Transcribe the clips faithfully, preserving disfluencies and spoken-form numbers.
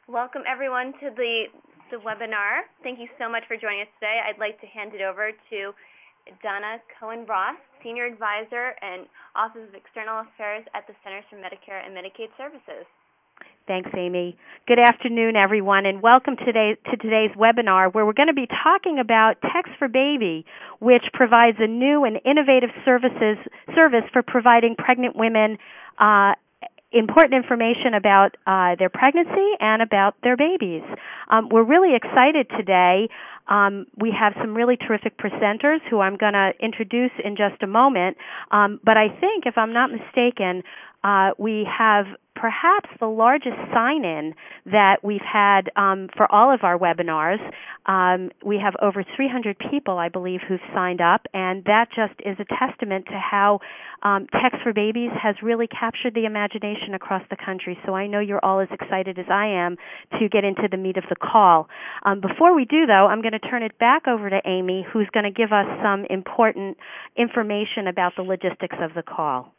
Welcome everyone to the, the webinar. Thank you so much for joining us today. I'd like to hand it over to Donna Cohen-Ross, Senior Advisor and Office of External Affairs at the Centers for Medicare and Medicaid Services. Thanks, Amy. Good afternoon, everyone, and welcome today to today's webinar, where we're going to be talking about Text for Baby, which provides a new and innovative services service for providing pregnant women uh, important information about uh, their pregnancy and about their babies. Um, we're really excited today. Um, we have some really terrific presenters who I'm going to introduce in just a moment. Um, but I think, if I'm not mistaken, uh, we have perhaps the largest sign-in that we've had um, for all of our webinars. Um, we have over three hundred people, I believe, who've signed up, and that just is a testament to how um, Text for Babies has really captured the imagination across the country. So I know you're all as excited as I am to get into the meat of the call. Um, before we do, though, I'm going to turn it back over to Amy, who's going to give us some important information about the logistics of the call.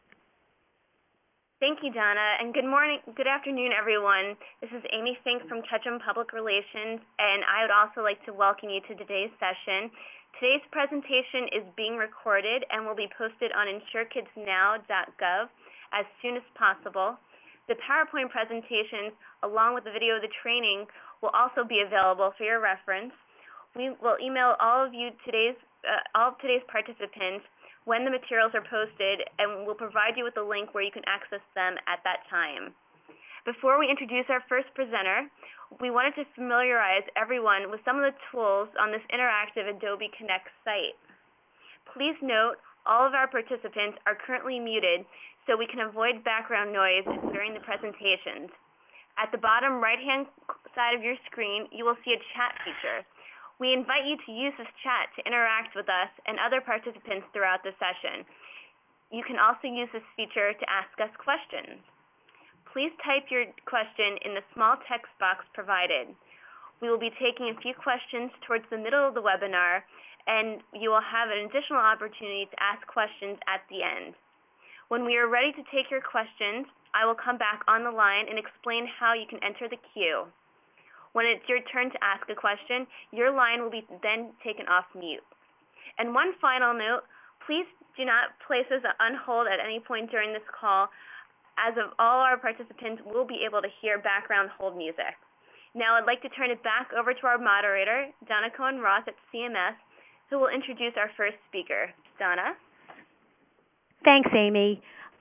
Thank you, Donna, and good morning, good afternoon, everyone. This is Amy Fink from Ketchum Public Relations, and I would also like to welcome you to today's session. Today's presentation is being recorded and will be posted on insure kids now dot gov as soon as possible. The PowerPoint presentations, along with the video of the training, will also be available for your reference. We will email all of you today's, uh, all of today's participants when the materials are posted, and we'll provide you with a link where you can access them at that time. Before we introduce our first presenter, we wanted to familiarize everyone with some of the tools on this interactive Adobe Connect site. Please note all of our participants are currently muted so we can avoid background noise during the presentations. At the bottom right-hand side of your screen, you will see a chat feature. We invite you to use this chat to interact with us and other participants throughout the session. You can also use this feature to ask us questions. Please type your question in the small text box provided. We will be taking a few questions towards the middle of the webinar, and you will have an additional opportunity to ask questions at the end. When we are ready to take your questions, I will come back on the line and explain how you can enter the queue. When it's your turn to ask a question, your line will be then taken off mute. And one final note, please do not place us on hold at any point during this call, as of all our participants will be able to hear background hold music. Now I'd like to turn it back over to our moderator, Donna Cohen-Ross at C M S, who will introduce our first speaker. Donna? Thanks, Amy.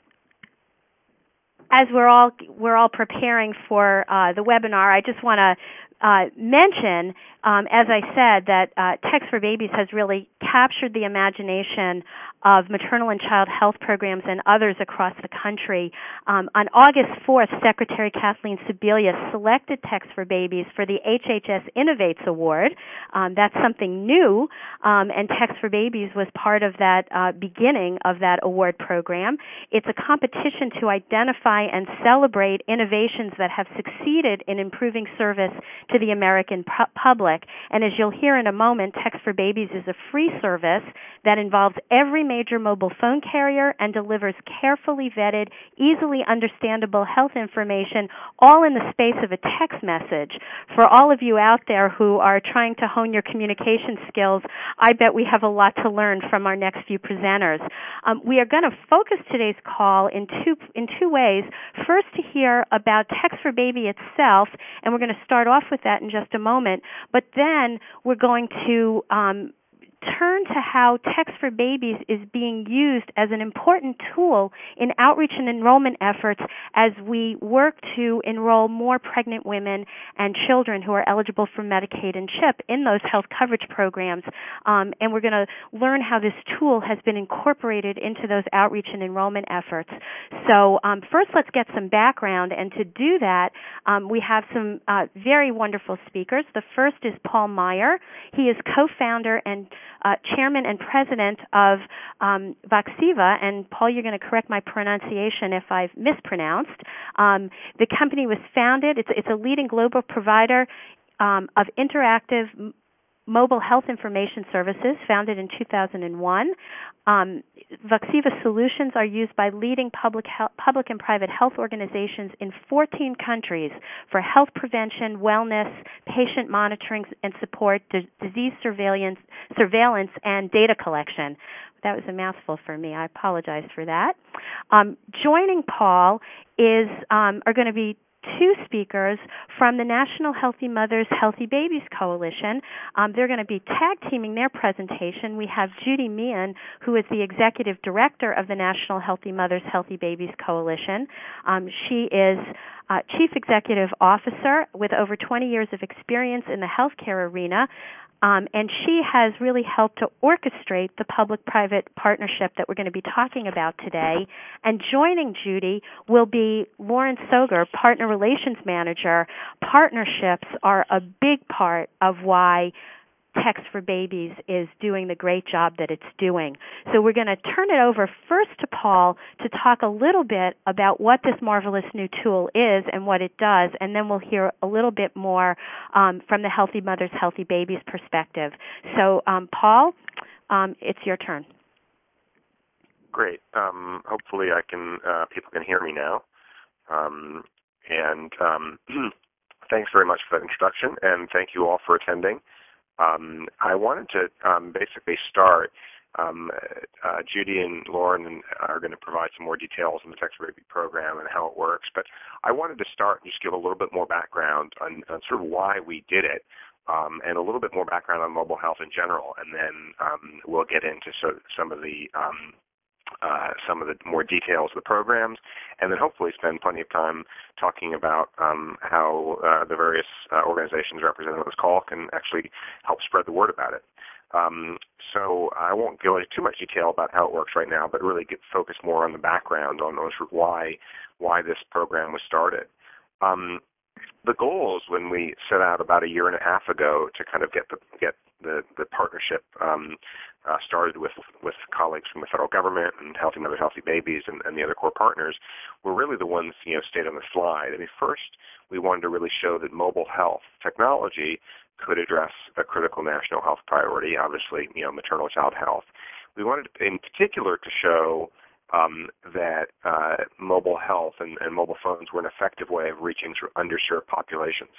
As we're all we're all preparing for uh, the webinar, I just want to uh, mention, um, as I said, that uh, Text for Babies has really captured the imagination of maternal and child health programs and others across the country. Um, on August fourth, Secretary Kathleen Sebelius selected Text for Babies for the H H S Innovates Award. Um, that's something new, um, and Text for Babies was part of that uh, beginning of that award program. It's a competition to identify and celebrate innovations that have succeeded in improving service to the American pu- public. And as you'll hear in a moment, Text for Babies is a free service that involves every major mobile phone carrier and delivers carefully vetted, easily understandable health information, all in the space of a text message. For all of you out there who are trying to hone your communication skills, I bet we have a lot to learn from our next few presenters. Um, we are going to focus today's call in two in two ways. First, to hear about Text for Baby itself, and we're going to start off with that in just a moment. But then we're going to um, turn to how Text for Babies is being used as an important tool in outreach and enrollment efforts as we work to enroll more pregnant women and children who are eligible for Medicaid and CHIP in those health coverage programs. Um, and we're going to learn how this tool has been incorporated into those outreach and enrollment efforts. So um, first, let's get some background. And to do that, um, we have some uh, very wonderful speakers. The first is Paul Meier. He is co-founder and Uh, chairman and president of um, Voxiva, and Paul, you're going to correct my pronunciation if I've mispronounced. Um, the company was founded, it's, it's a leading global provider um, of interactive Mobile Health Information Services, founded in two thousand one. Um, Voxiva solutions are used by leading public health, public and private health organizations in fourteen countries for health prevention, wellness, patient monitoring and support, d- disease surveillance, surveillance, and data collection. That was a mouthful for me. I apologize for that. Um, joining Paul is um, are going to be two speakers from the National Healthy Mothers, Healthy Babies Coalition. Um, they're going to be tag teaming their presentation. We have Judy Meehan, who is the Executive Director of the National Healthy Mothers, Healthy Babies Coalition. Um, she is uh, Chief Executive Officer with over twenty years of experience in the healthcare arena. Um, and she has really helped to orchestrate the public-private partnership that we're going to be talking about today. And joining Judy will be Lauren Soger, Partner Relations Manager. Partnerships are a big part of why Text for Babies is doing the great job that it's doing. So we're going to turn it over first to Paul to talk a little bit about what this marvelous new tool is and what it does, and then we'll hear a little bit more um, from the Healthy Mothers, Healthy Babies perspective. So, um, Paul, um, it's your turn. Great. Um, hopefully I can, uh, people can hear me now. Um, and um, thanks very much for that introduction, and thank you all for attending. Um, I wanted to um, basically start. Um, uh, Judy and Lauren are going to provide some more details on the Text for Baby program and how it works, but I wanted to start and just give a little bit more background on, on sort of why we did it, um, and a little bit more background on mobile health in general, and then um, we'll get into so, some of the um, Uh, some of the more details of the programs, and then hopefully spend plenty of time talking about um, how uh, the various uh, organizations represented on this call can actually help spread the word about it. Um, so I won't go into too much detail about how it works right now, but really get focus more on the background on, on sort of why why this program was started. Um, the goals when we set out about a year and a half ago to kind of get the get the, the partnership um, uh, started with with colleagues from the federal government and Healthy Mothers, Healthy Babies and, and the other core partners were really the ones, you know, stayed on the slide. I mean, first we wanted to really show that mobile health technology could address a critical national health priority, obviously, you know, maternal child health. We wanted in particular to show Um, that uh, mobile health and, and mobile phones were an effective way of reaching sort of underserved populations.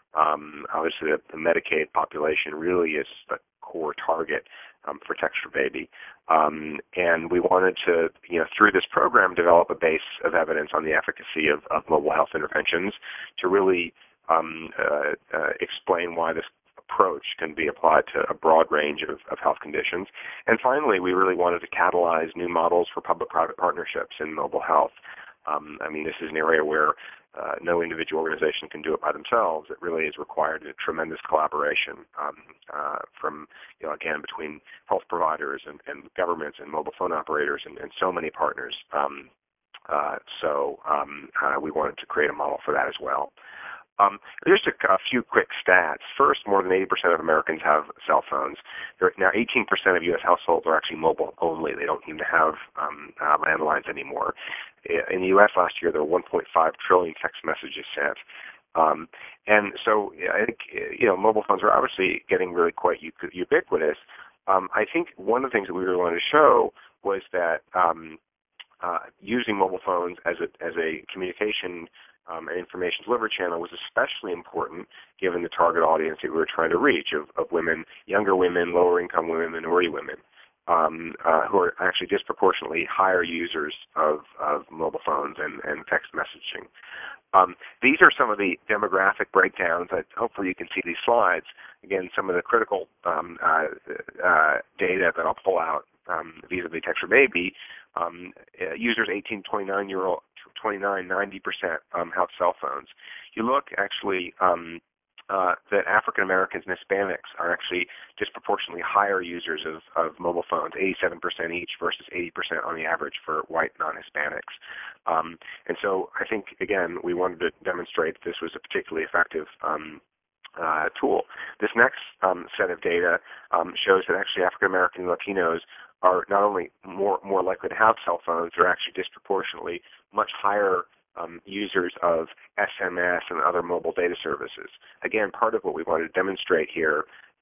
Um, obviously, the, the Medicaid population really is the core target um, for Text for Baby. Um, and we wanted to, you know, through this program, develop a base of evidence on the efficacy of, of mobile health interventions to really um, uh, uh, explain why this approach can be applied to a broad range of, of health conditions. And finally, we really wanted to catalyze new models for public-private partnerships in mobile health. Um, I mean, this is an area where uh, no individual organization can do it by themselves. It really is required a tremendous collaboration um, uh, from, you know, again, between health providers and, and governments and mobile phone operators and, and so many partners. Um, uh, so um, uh, we wanted to create a model for that as well. Um, just a, a few quick stats. First, more than eighty percent of Americans have cell phones. There, now, eighteen percent of U S households are actually mobile only. They don't seem to have um, uh, landlines anymore. In the U S last year, there were one point five trillion text messages sent. Um, and so I think, you know, mobile phones are obviously getting really quite ubiquitous. Um, I think one of the things that we really wanted to show was that um, uh, using mobile phones as a, as a communication Um, an information delivery channel was especially important given the target audience that we were trying to reach of, of women, younger women, lower income women, minority women, um, uh, who are actually disproportionately higher users of, of mobile phones and, and text messaging. Um, these are some of the demographic breakdowns. That hopefully you can see these slides. Again, some of the critical um, uh, uh, data that I'll pull out um, vis-a-vis Text for Baby. Um, uh, users eighteen to twenty-nine year old, twenty-nine, ninety percent um, have cell phones. You look actually um, uh, that African Americans and Hispanics are actually disproportionately higher users of, of mobile phones, eighty-seven percent each versus eighty percent on the average for white non-Hispanics. Um, and so I think, again, we wanted to demonstrate that this was a particularly effective um, uh, tool. This next um, set of data um, shows that actually African American and Latinos are not only more more likely to have cell phones, they're actually disproportionately much higher um, users of S M S and other mobile data services. Again, part of what we wanted to demonstrate here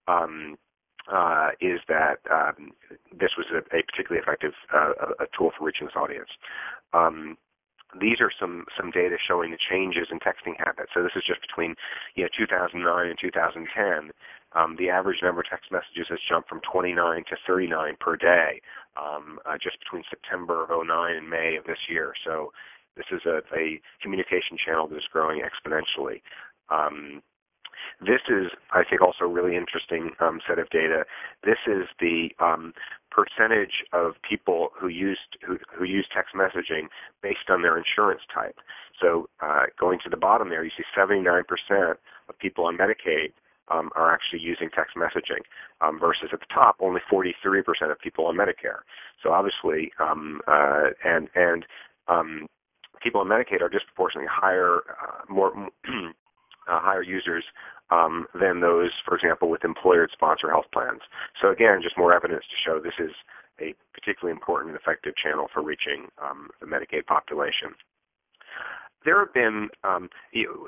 um, uh, is that um, this was a, a particularly effective uh, a, a tool for reaching this audience. Um, these are some, some data showing the changes in texting habits. So this is just between you know, two thousand nine and two thousand ten. Um, the average number of text messages has jumped from twenty-nine to thirty-nine per day, um, uh, just between September of oh nine and May of this year. So this is a, a communication channel that is growing exponentially. Um, this is, I think, also a really interesting um, set of data. This is the um, percentage of people who used who, who use text messaging based on their insurance type. So uh, going to the bottom there, you see seventy-nine percent of people on Medicaid um, are actually using text messaging, um, versus at the top only forty-three percent of people on Medicare. So obviously, um, uh, and and um, people on Medicaid are disproportionately higher, uh, more uh, higher users um, than those, for example, with employer-sponsored health plans. So again, just more evidence to show this is a particularly important and effective channel for reaching um, the Medicaid population. There have been, um, you know,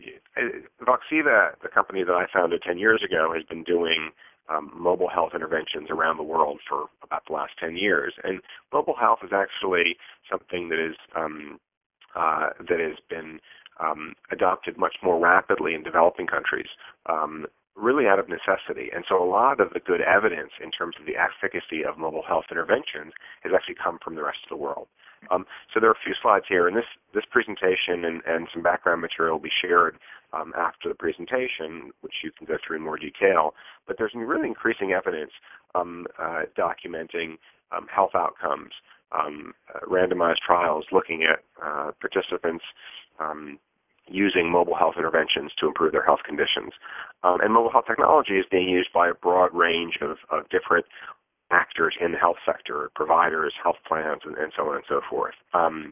uh, Voxiva, the company that I founded ten years ago, has been doing um, mobile health interventions around the world for about the last ten years. And mobile health is actually something that is um, uh, that has been um, adopted much more rapidly in developing countries, um, really out of necessity. And so a lot of the good evidence in terms of the efficacy of mobile health interventions has actually come from the rest of the world. Um, so there are a few slides here, and this, this presentation and, and some background material will be shared um, after the presentation, which you can go through in more detail. But there's really increasing evidence um, uh, documenting um, health outcomes, um, uh, randomized trials looking at uh, participants um, using mobile health interventions to improve their health conditions. Um, and mobile health technology is being used by a broad range of, of different actors in the health sector, providers, health plans, and, and so on and so forth. Um,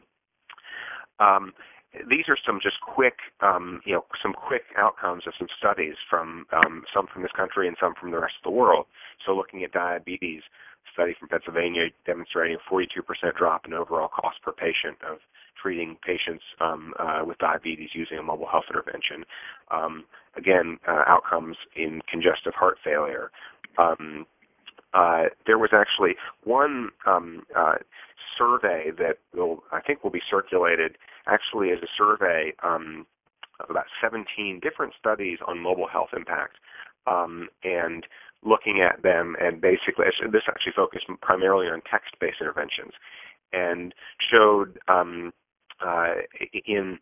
um, these are some just quick, um, you know, some quick outcomes of some studies from um, some from this country and some from the rest of the world. So looking at diabetes, a study from Pennsylvania demonstrating a forty-two percent drop in overall cost per patient of treating patients um, uh, with diabetes using a mobile health intervention. Um, again, uh, outcomes in congestive heart failure. Um, Uh, there was actually one um, uh, survey that will, I think will be circulated actually as a survey um, of about seventeen different studies on mobile health impact, um, and looking at them, and basically this actually focused primarily on text-based interventions, and showed um, uh, in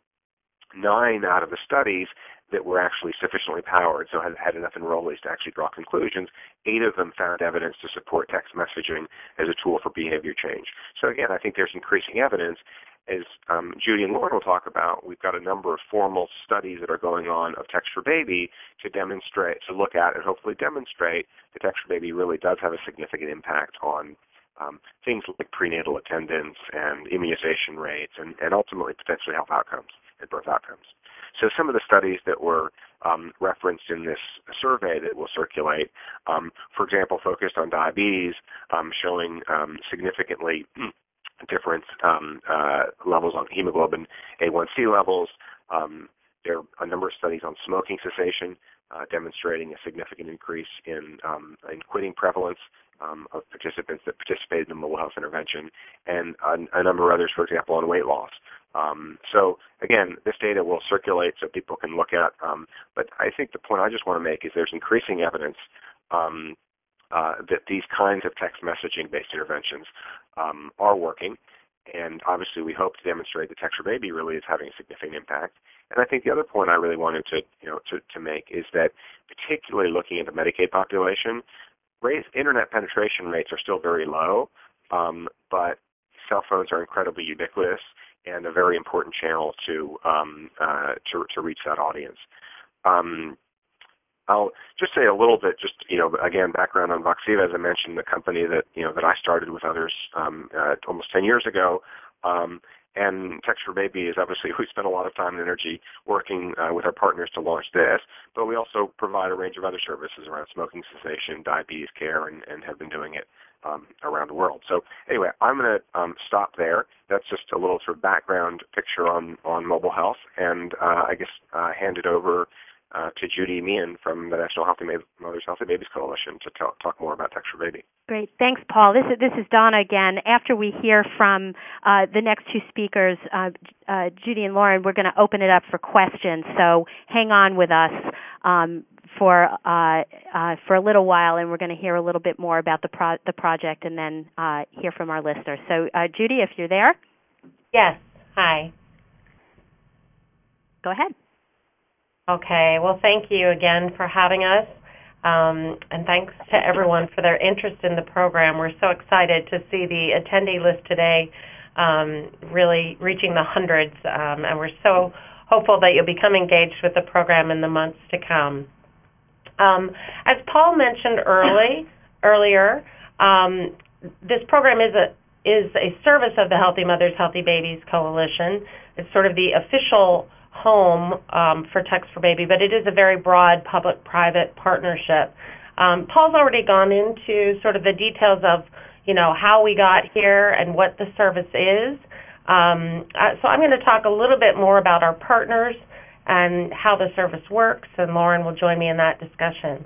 nine out of the studies that were actually sufficiently powered, so had, had enough enrollees to actually draw conclusions. Eight of them found evidence to support text messaging as a tool for behavior change. So again, I think there's increasing evidence. As um, Judy and Lauren will talk about, we've got a number of formal studies that are going on of Text for Baby to demonstrate, to look at and hopefully demonstrate that Text for Baby really does have a significant impact on um, things like prenatal attendance and immunization rates and, and ultimately potentially health outcomes and birth outcomes. So some of the studies that were um, referenced in this survey that will circulate, um, for example, focused on diabetes, um, showing um, significantly different um, uh, levels on hemoglobin A one C levels. Um, there are a number of studies on smoking cessation, uh, demonstrating a significant increase in, um, in quitting prevalence um, of participants that participated in the mobile health intervention, and a, a number of others, for example, on weight loss. Um, so again, this data will circulate so people can look at, um, but I think the point I just want to make is there's increasing evidence um, uh, that these kinds of text messaging-based interventions um, are working, and obviously we hope to demonstrate that Text for Baby really is having a significant impact. And I think the other point I really wanted to, you know, to, to make is that particularly looking at the Medicaid population, rates, internet penetration rates are still very low, um, but cell phones are incredibly ubiquitous and a very important channel to um, uh, to, to reach that audience. Um, I'll just say a little bit, just you know, again, background on Voxiva. As I mentioned, the company that you know that I started with others um, uh, almost ten years ago. Um, and Text for Baby is obviously, we spent a lot of time and energy working uh, with our partners to launch this, but we also provide a range of other services around smoking cessation, diabetes care, and, and have been doing it um, around the world. So anyway, I'm going to um, stop there. That's just a little sort of background picture on, on mobile health, and uh, I guess uh, hand it over uh, to Judy Meehan from the National Healthy Mothers, Healthy Babies Coalition to talk, talk more about Text for Baby. Great. Thanks, Paul. This is, this is Donna again. After we hear from uh, the next two speakers, uh, uh, Judy and Lauren, we're going to open it up for questions. So hang on with us um, for uh, uh, for a little while, and we're going to hear a little bit more about the pro- the project, and then uh, hear from our listeners. So, uh, Judy, if you're there. Yes. Hi. Go ahead. Okay. Well, thank you again for having us. Um, and thanks to everyone for their interest in the program. We're so excited to see the attendee list today um, really reaching the hundreds, um, and we're so hopeful that you'll become engaged with the program in the months to come. Um, as Paul mentioned early, earlier, um, this program is a is a service of the Healthy Mothers, Healthy Babies Coalition. It's sort of the official home um, for Text for Baby, but it is a very broad public-private partnership. Um, Paul's already gone into sort of the details of, you know, how we got here and what the service is. Um, uh, so I'm going to talk a little bit more about our partners and how the service works, and Lauren will join me in that discussion.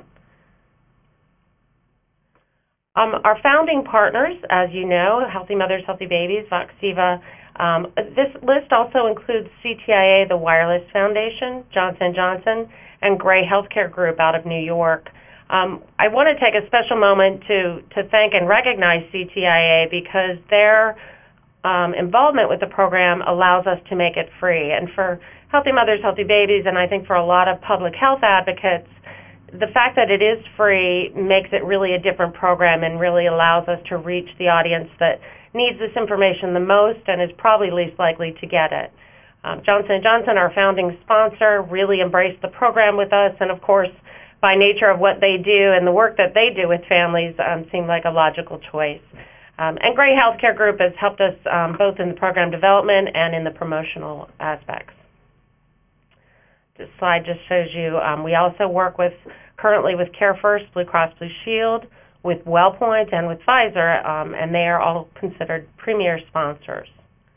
Um, our founding partners, as you know, Healthy Mothers, Healthy Babies, Voxeva. Um, this list also includes C T I A, the Wireless Foundation, Johnson and Johnson, and Gray Healthcare Group out of New York. Um, I want to take a special moment to, to thank and recognize C T I A because their um, involvement with the program allows us to make it free. And for Healthy Mothers, Healthy Babies, and I think for a lot of public health advocates, the fact that it is free makes it really a different program and really allows us to reach the audience that needs this information the most and is probably least likely to get it. Um, Johnson and Johnson, our founding sponsor, really embraced the program with us, and of course, by nature of what they do and the work that they do with families, um, seemed like a logical choice. Um, and Gray Healthcare Group has helped us um, both in the program development and in the promotional aspects. This slide just shows you um, we also work with currently with CareFirst, Blue Cross Blue Shield, with WellPoint, and with Pfizer, um, and they are all considered premier sponsors.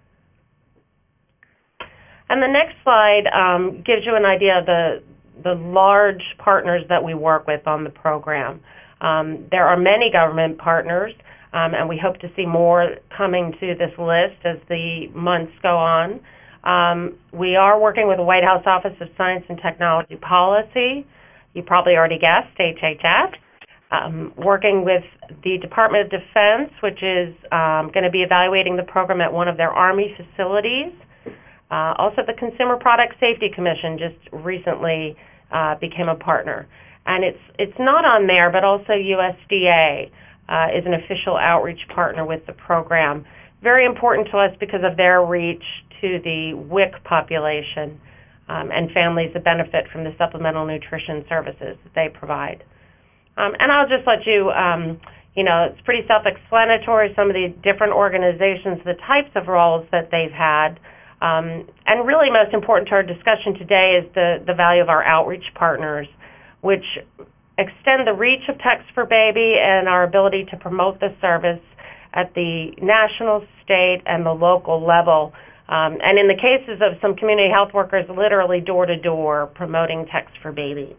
And the next slide um, gives you an idea of the, the large partners that we work with on the program. Um, there are many government partners, um, and we hope to see more coming to this list as the months go on. Um, we are working with the White House Office of Science and Technology Policy. You probably already guessed, H H S. Um, working with the Department of Defense, which is um, going to be evaluating the program at one of their Army facilities. Uh, also, the Consumer Product Safety Commission just recently uh, became a partner. And it's it's not on there, but also U S D A uh, is an official outreach partner with the program. Very important to us because of their reach to the W I C population um, and families that benefit from the supplemental nutrition services that they provide. Um, and I'll just let you, um, you know, it's pretty self-explanatory, some of the different organizations, the types of roles that they've had. Um, and really most important to our discussion today is the, the value of our outreach partners, which extend the reach of Text for Baby and our ability to promote the service at the national, state, and the local level. Um, and in the cases of some community health workers, literally door-to-door promoting Text for Baby.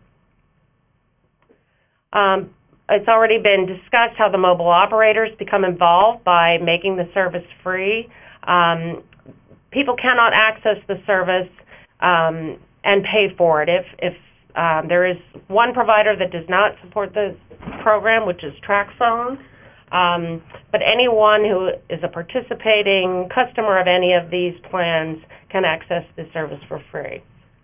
Um, it's already been discussed how the mobile operators become involved by making the service free. Um, people cannot access the service um, and pay for it. If, if um, there is one provider that does not support the program, which is TracFone, um, but anyone who is a participating customer of any of these plans can access the service for free.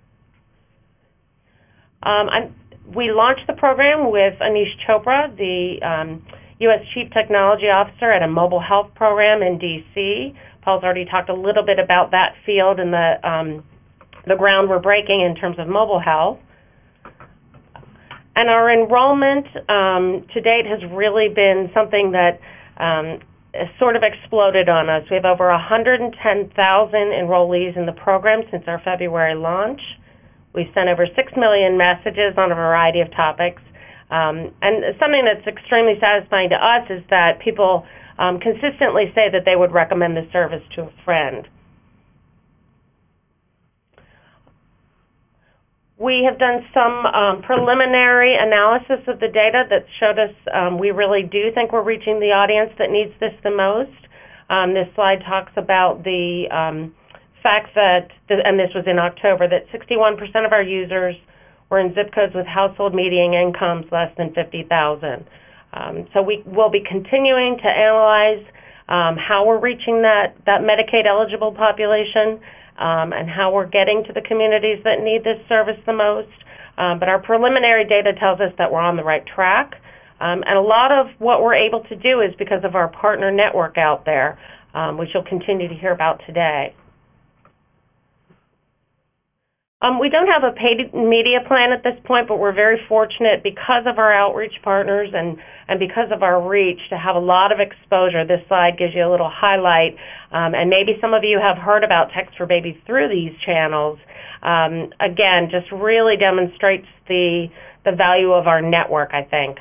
Um, I'm, we launched the program with Anish Chopra, the um, U S Chief Technology Officer at a mobile health program in D C Paul's already talked a little bit about that field and the, um, the ground we're breaking in terms of mobile health. And our enrollment um, to date has really been something that um, has sort of exploded on us. We have over one hundred ten thousand enrollees in the program since our February launch. We've sent over six million messages on a variety of topics. Um, and something that's extremely satisfying to us is that people um, consistently say that they would recommend the service to a friend. We have done some um, preliminary analysis of the data that showed us um, we really do think we're reaching the audience that needs this the most. Um, this slide talks about the um, fact that, and this was in October, that sixty-one percent of our users were in zip codes with household median incomes less than fifty thousand dollars. Um, so we will be continuing to analyze um, how we're reaching that, that Medicaid-eligible population, um, and how we're getting to the communities that need this service the most. Um, but our preliminary data tells us that we're on the right track. Um, and a lot of what we're able to do is because of our partner network out there, um, which you'll continue to hear about today. Um, we don't have a paid media plan at this point, but we're very fortunate because of our outreach partners and, and because of our reach to have a lot of exposure. This slide gives you a little highlight, um, and maybe some of you have heard about Text for Babies through these channels. Um, again, just really demonstrates the, the value of our network, I think.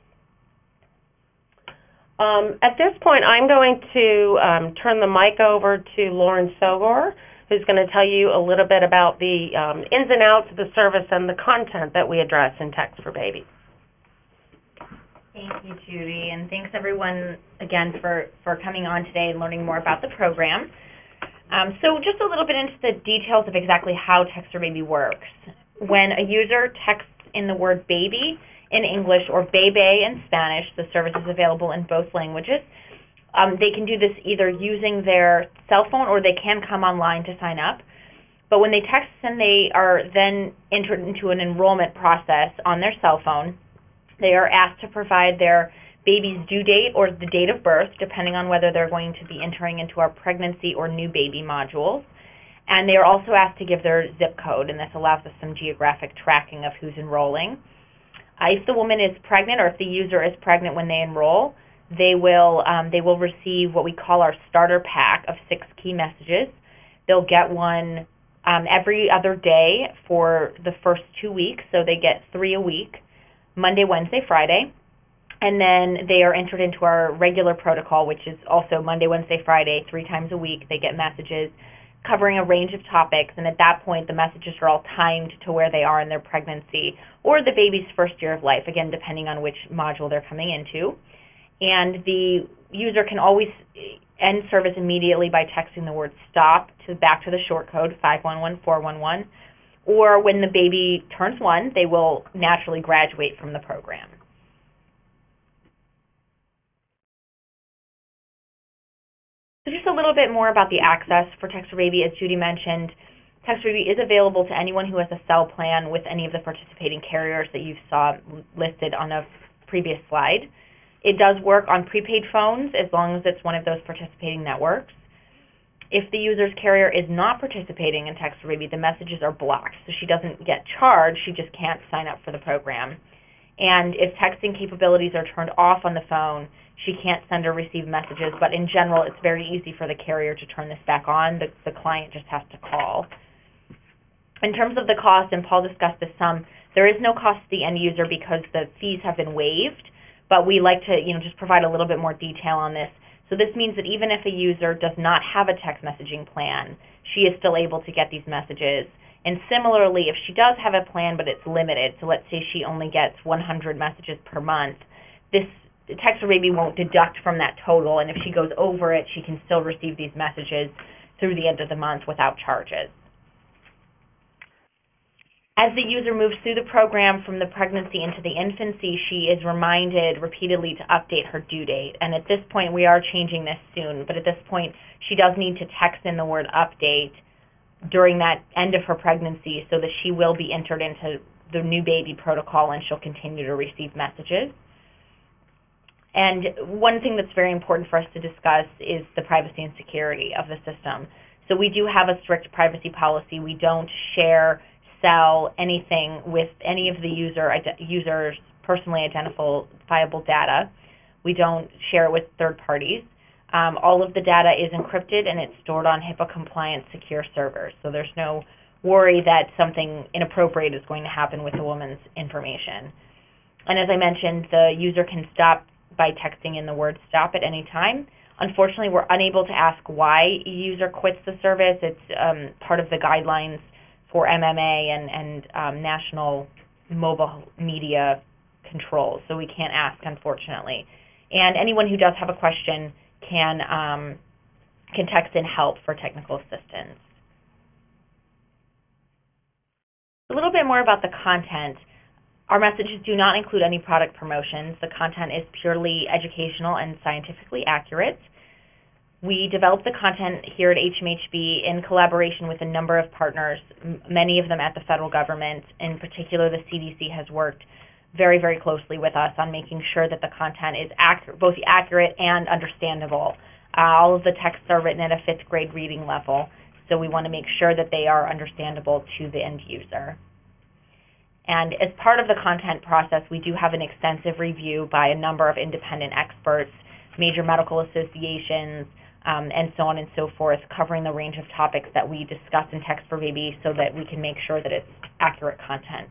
Um, at this point, I'm going to um, turn the mic over to Lauren Sogor, who's going to tell you a little bit about the um, ins and outs of the service and the content that we address in Text for Babies. Thank you, Judy, and thanks everyone again for, for coming on today and learning more about the program. Um, so just a little bit into the details of exactly how Text for Baby works. When a user texts in the word baby in English or bebe in Spanish, the service is available in both languages. Um, they can do this either using their cell phone or they can come online to sign up. But when they text and they are then entered into an enrollment process on their cell phone, they are asked to provide their baby's due date or the date of birth, depending on whether they're going to be entering into our pregnancy or new baby modules. And they are also asked to give their zip code, and this allows us some geographic tracking of who's enrolling. Uh, if the woman is pregnant or if the user is pregnant when they enroll, They will um, they will receive what we call our starter pack of six key messages. They'll get one um, every other day for the first two weeks, so they get three a week, Monday, Wednesday, Friday. And then they are entered into our regular protocol, which is also Monday, Wednesday, Friday, three times a week. They get messages covering a range of topics, and at that point the messages are all timed to where they are in their pregnancy or the baby's first year of life, again, depending on which module they're coming into. And the user can always end service immediately by texting the word stop to back to the short code five one one four one one, or when the baby turns one, they will naturally graduate from the program. So just a little bit more about the access for Text for Baby. As Judy mentioned, Text for Baby is available to anyone who has a cell plan with any of the participating carriers that you saw listed on a previous slide. It does work on prepaid phones as long as it's one of those participating networks. If the user's carrier is not participating in Text for Baby, the messages are blocked, so she doesn't get charged, she just can't sign up for the program. And if texting capabilities are turned off on the phone, she can't send or receive messages, but in general, it's very easy for the carrier to turn this back on. The, the client just has to call. In terms of the cost, and Paul discussed this some, there is no cost to the end user because the fees have been waived, but we like to, you know, just provide a little bit more detail on this. So this means that even if a user does not have a text messaging plan, she is still able to get these messages. And similarly, if she does have a plan but it's limited, so let's say she only gets one hundred messages per month, this Text for Baby won't deduct from that total, and if she goes over it, she can still receive these messages through the end of the month without charges. As the user moves through the program from the pregnancy into the infancy, she is reminded repeatedly to update her due date. And at this point, we are changing this soon, but at this point, she does need to text in the word update during that end of her pregnancy so that she will be entered into the new baby protocol and she'll continue to receive messages. And one thing that's very important for us to discuss is the privacy and security of the system. So we do have a strict privacy policy. We don't share sell anything with any of the user users' personally identifiable data. We don't share it with third parties. Um, all of the data is encrypted and it's stored on HIPAA-compliant secure servers. So there's no worry that something inappropriate is going to happen with the woman's information. And as I mentioned, the user can stop by texting in the word stop at any time. Unfortunately, we're unable to ask why a user quits the service. It's um, part of the guidelines for M M A and, and um, national mobile media controls, so we can't ask, unfortunately. And anyone who does have a question can um, can text in help for technical assistance. A little bit more about the content. Our messages do not include any product promotions. The content is purely educational and scientifically accurate. We develop the content here at H M H B in collaboration with a number of partners, many of them at the federal government. In particular, the C D C has worked very, very closely with us on making sure that the content is accurate, both accurate and understandable. Uh, all of the texts are written at a fifth grade reading level, so we want to make sure that they are understandable to the end user. And as part of the content process, we do have an extensive review by a number of independent experts, major medical associations, um, and so on and so forth, covering the range of topics that we discuss in Text for Baby so that we can make sure that it's accurate content.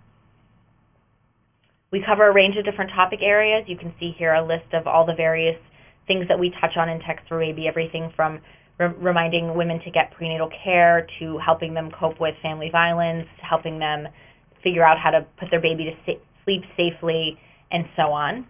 We cover a range of different topic areas. You can see here a list of all the various things that we touch on in Text for Baby, everything from re- reminding women to get prenatal care to helping them cope with family violence, helping them figure out how to put their baby to sa- sleep safely, and so on.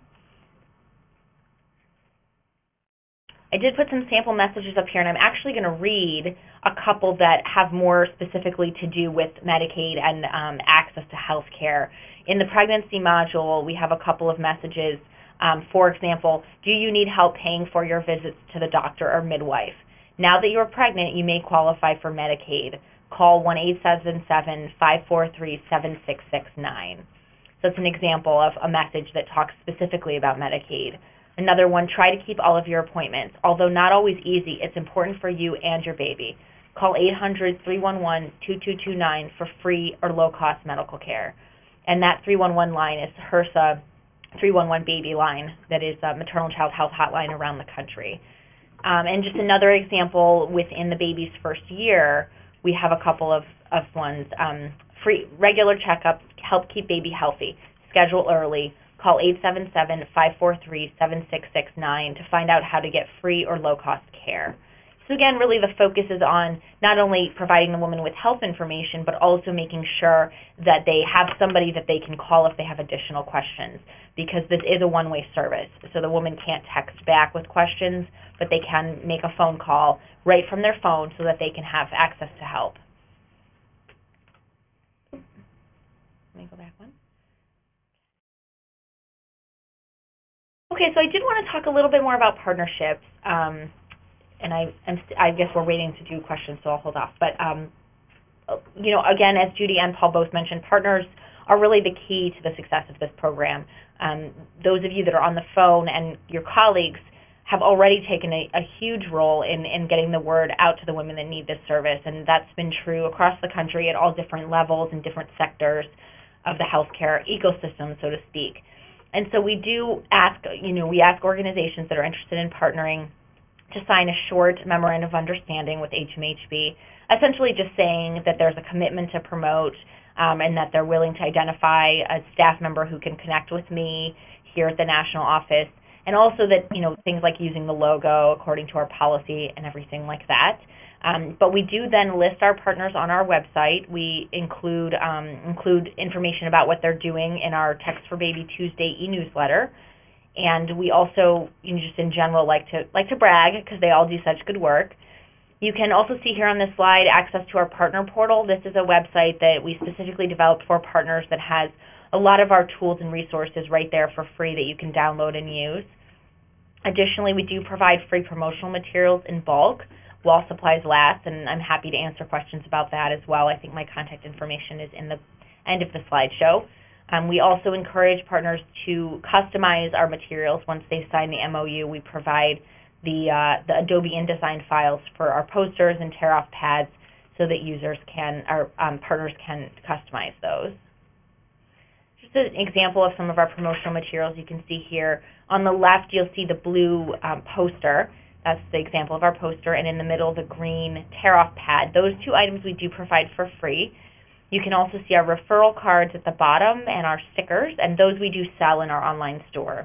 I did put some sample messages up here, and I'm actually going to read a couple that have more specifically to do with Medicaid and um, access to health care. In the pregnancy module, we have a couple of messages. Um, for example, do you need help paying for your visits to the doctor or midwife? Now that you're pregnant, you may qualify for Medicaid. Call one eight seven seven, five four three, seven six six nine. So it's an example of a message that talks specifically about Medicaid. Another one, try to keep all of your appointments. Although not always easy, it's important for you and your baby. Call eight hundred, three one one, two two two nine for free or low-cost medical care. And that three one one line is HRSA three one one baby line, that is a maternal and child health hotline around the country. Um, and just another example, within the baby's first year, we have a couple of, of ones. Um, free regular checkups help keep baby healthy. Schedule early. Call eight seven seven, five four three, seven six six nine to find out how to get free or low-cost care. So again, really the focus is on not only providing the woman with health information, but also making sure that they have somebody that they can call if they have additional questions, because this is a one-way service. So the woman can't text back with questions, but they can make a phone call right from their phone so that they can have access to help. Let me go back one. Okay, so I did want to talk a little bit more about partnerships, um, and I, I'm st- I guess we're waiting to do questions, so I'll hold off. But, um, you know, again, as Judy and Paul both mentioned, partners are really the key to the success of this program. Um, those of you that are on the phone and your colleagues have already taken a, a huge role in, in getting the word out to the women that need this service, and that's been true across the country at all different levels and different sectors of the healthcare ecosystem, so to speak. And so we do ask, you know, we ask organizations that are interested in partnering to sign a short memorandum of understanding with H M H B, essentially just saying that there's a commitment to promote um, and that they're willing to identify a staff member who can connect with me here at the national office, and also that, you know, things like using the logo according to our policy and everything like that. Um, but we do then list our partners on our website. We include um, include information about what they're doing in our Text for Baby Tuesday e-newsletter, and we also, you know, just in general like to like to brag because they all do such good work. You can also see here on this slide access to our partner portal. This is a website that we specifically developed for partners that has a lot of our tools and resources right there for free that you can download and use. Additionally, we do provide free promotional materials in bulk while supplies last, and I'm happy to answer questions about that as well. I think my contact information is in the end of the slideshow. Um, we also encourage partners to customize our materials once they sign the M O U. We provide the, uh, the Adobe InDesign files for our posters and tear-off pads so that users can, our um, partners can customize those. Just an example of some of our promotional materials you can see here. On the left, you'll see the blue um, poster. That's the example of our poster, and in the middle, the green tear-off pad. Those two items we do provide for free. You can also see our referral cards at the bottom and our stickers, and those we do sell in our online store.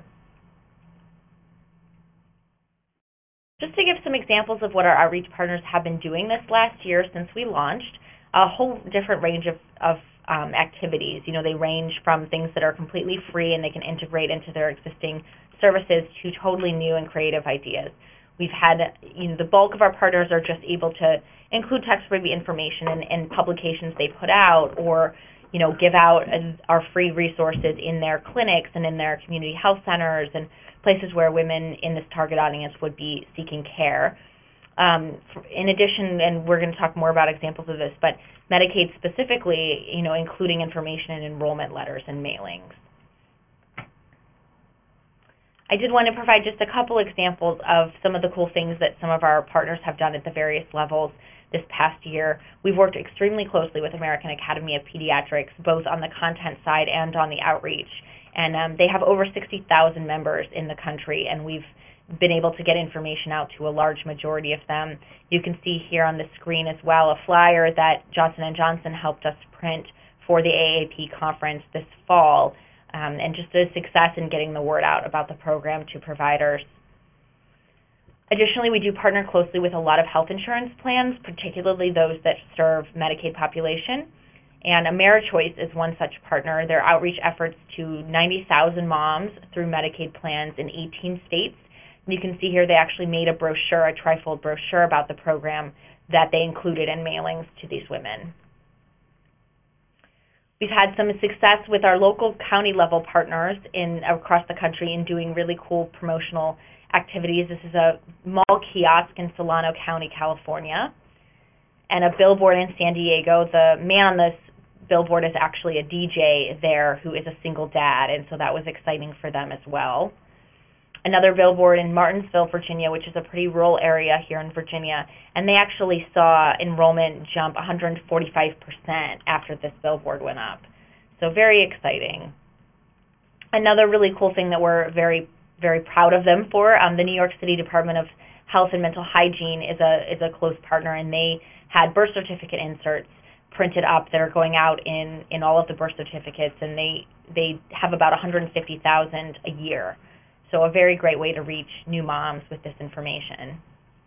Just to give some examples of what our outreach partners have been doing this last year since we launched, a whole different range of, of um, activities. You know, they range from things that are completely free and they can integrate into their existing services to totally new and creative ideas. We've had, you know, the bulk of our partners are just able to include Text for Baby information in, in publications they put out, or, you know, give out our free resources in their clinics and in their community health centers and places where women in this target audience would be seeking care. Um, in addition, and we're going to talk more about examples of this, but Medicaid specifically, you know, including information and enrollment letters and mailings. I did want to provide just a couple examples of some of the cool things that some of our partners have done at the various levels this past year. We've worked extremely closely with American Academy of Pediatrics, both on the content side and on the outreach. And um, they have over sixty thousand members in the country, and we've been able to get information out to a large majority of them. You can see here on the screen as well a flyer that Johnson and Johnson helped us print for the A A P conference this fall, um, and just a success in getting the word out about the program to providers. Additionally, we do partner closely with a lot of health insurance plans, particularly those that serve Medicaid population. And AmeriChoice is one such partner. Their outreach efforts to ninety thousand moms through Medicaid plans in eighteen states. You can see here they actually made a brochure, a trifold brochure about the program that they included in mailings to these women. We've had some success with our local county level partners in across the country in doing really cool promotional activities. This is a mall kiosk in Solano County, California, and a billboard in San Diego. The man on this billboard is actually a D J there who is a single dad, and so that was exciting for them as well. Another billboard in Martinsville, Virginia, which is a pretty rural area here in Virginia, and they actually saw enrollment jump one hundred forty-five percent after this billboard went up. So very exciting. Another really cool thing that we're very, very proud of them for, um, the New York City Department of Health and Mental Hygiene is a is a close partner, and they had birth certificate inserts printed up that are going out in, in all of the birth certificates, and they, they have about one hundred fifty thousand a year. So a very great way to reach new moms with this information.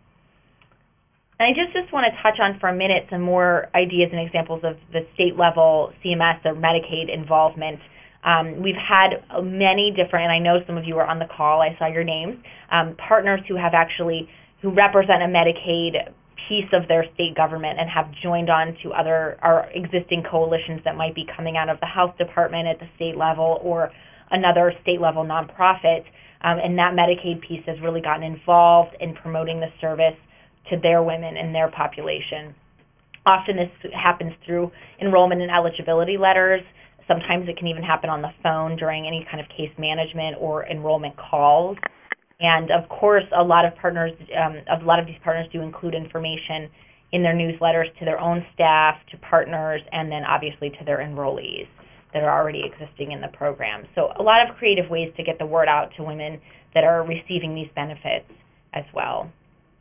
And I just, just want to touch on for a minute some more ideas and examples of the state level C M S or Medicaid involvement. Um, we've had many different, and I know some of you are on the call, I saw your names, um, partners who have actually, who represent a Medicaid piece of their state government and have joined on to other, our existing coalitions that might be coming out of the health department at the state level or another state level nonprofit. Um, and that Medicaid piece has really gotten involved in promoting the service to their women and their population. Often this happens through enrollment and eligibility letters. Sometimes it can even happen on the phone during any kind of case management or enrollment calls. And of course, a lot of partners, um, a lot of these partners do include information in their newsletters to their own staff, to partners, and then obviously to their enrollees that are already existing in the program. So a lot of creative ways to get the word out to women that are receiving these benefits as well.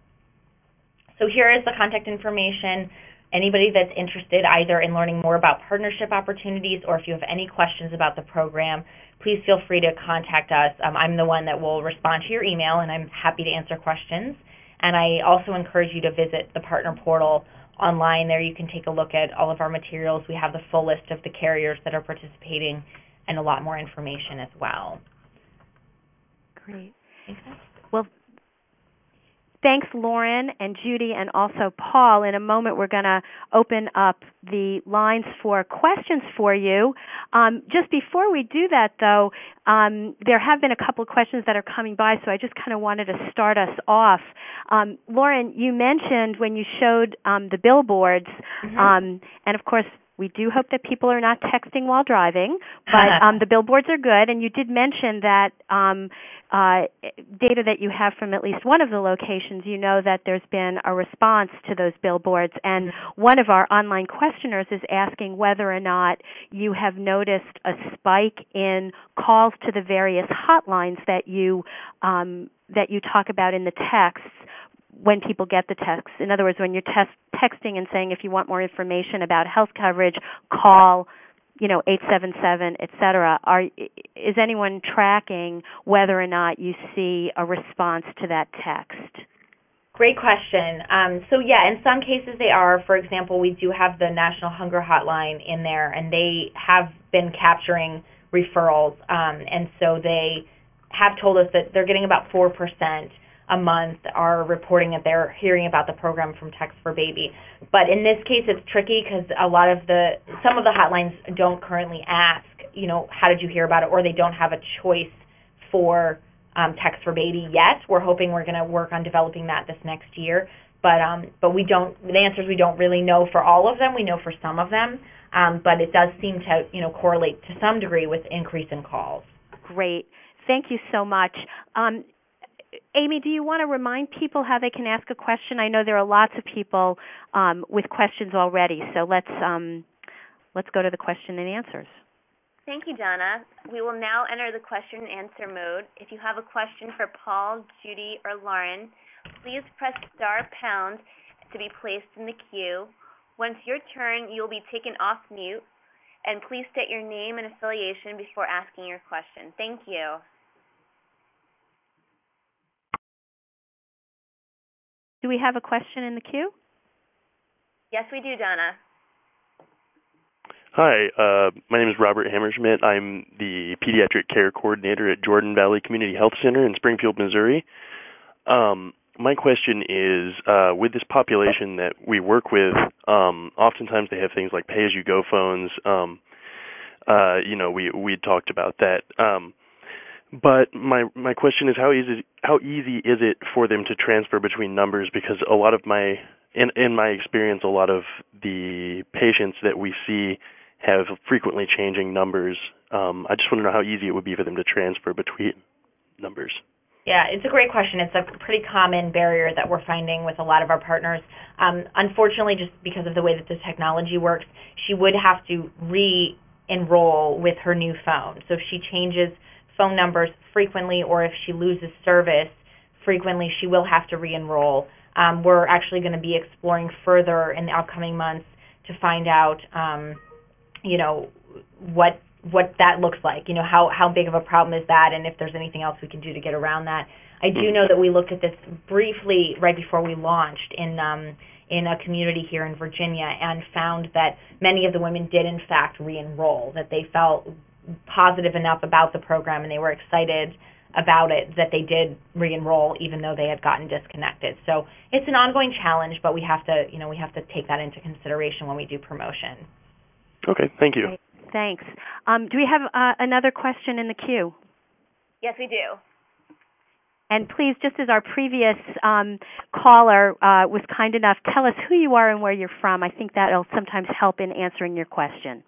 So here is the contact information. Anybody that's interested either in learning more about partnership opportunities or if you have any questions about the program, please feel free to contact us. Um, I'm the one that will respond to your email, and I'm happy to answer questions. And I also encourage you to visit the partner portal online. There you can take a look at all of our materials. We have the full list of the carriers that are participating and a lot more information as well. Great. Well, thanks, Lauren and Judy, and also Paul. In a moment, we're going to open up the lines for questions for you. Um, just before we do that, though, um, there have been a couple of questions that are coming by, so I just kind of wanted to start us off. Um, Lauren, you mentioned when you showed um, the billboards, mm-hmm. um, and of course, we do hope that people are not texting while driving, but um, the billboards are good. And you did mention that um, uh, data that you have from at least one of the locations, you know that there's been a response to those billboards. And one of our online questioners is asking whether or not you have noticed a spike in calls to the various hotlines that you um, that you talk about in the texts when people get the text. In other words, when you're test, texting and saying if you want more information about health coverage, call, you know, eight seven seven, et cetera. Are, is anyone tracking whether or not you see a response to that text? Great question. Um, so yeah, in some cases they are. For example, we do have the National Hunger Hotline in there, and they have been capturing referrals, um, and so they have told us that they're getting about four percent a month are reporting that they're hearing about the program from Text for Baby. But in this case, it's tricky because a lot of the, some of the hotlines don't currently ask, you know, how did you hear about it, or they don't have a choice for um, Text for Baby yet. We're hoping we're going to work on developing that this next year. But um, but we don't, the answer is we don't really know for all of them. We know for some of them. Um, but it does seem to, you know, correlate to some degree with increase in calls. Great. Thank you so much. Um, Amy, do you want to remind people how they can ask a question? I know there are lots of people um, with questions already, so let's um, let's go to the question and answers. Thank you, Donna. We will now enter the question and answer mode. If you have a question for Paul, Judy, or Lauren, please press star pound to be placed in the queue. Once your turn, you will be taken off mute, and please state your name and affiliation before asking your question. Thank you. Do we have a question in the queue? Yes, we do, Donna. Hi, uh, my name is Robert Hammerschmidt. I'm the Pediatric Care Coordinator at Jordan Valley Community Health Center in Springfield, Missouri. Um, my question is, uh, with this population that we work with, um, oftentimes they have things like pay-as-you-go phones. Um, uh, you know, we we talked about that. Um, But my my question is how easy how easy is it for them to transfer between numbers? Because a lot of my in in my experience, a lot of the patients that we see have frequently changing numbers. Um, I just want to know how easy it would be for them to transfer between numbers. Yeah, it's a great question. It's a pretty common barrier that we're finding with a lot of our partners. Um, unfortunately, just because of the way that the technology works, she would have to re-enroll with her new phone. So if she changes phone numbers frequently, or if she loses service frequently, she will have to re-enroll. Um, we're actually going to be exploring further in the upcoming months to find out, um, you know, what what that looks like. You know, how how big of a problem is that, and if there's anything else we can do to get around that. I do know that we looked at this briefly right before we launched in um, in a community here in Virginia, and found that many of the women did in fact re-enroll, that they felt positive enough about the program and they were excited about it that they did re-enroll even though they had gotten disconnected. So it's an ongoing challenge, but we have to, you know, we have to take that into consideration when we do promotion. Okay, thank you. Great. Thanks. Um, do we have uh, another question in the queue? Yes, we do. And please, just as our previous um, caller uh, was kind enough, tell us who you are and where you're from. I think that will sometimes help in answering your question.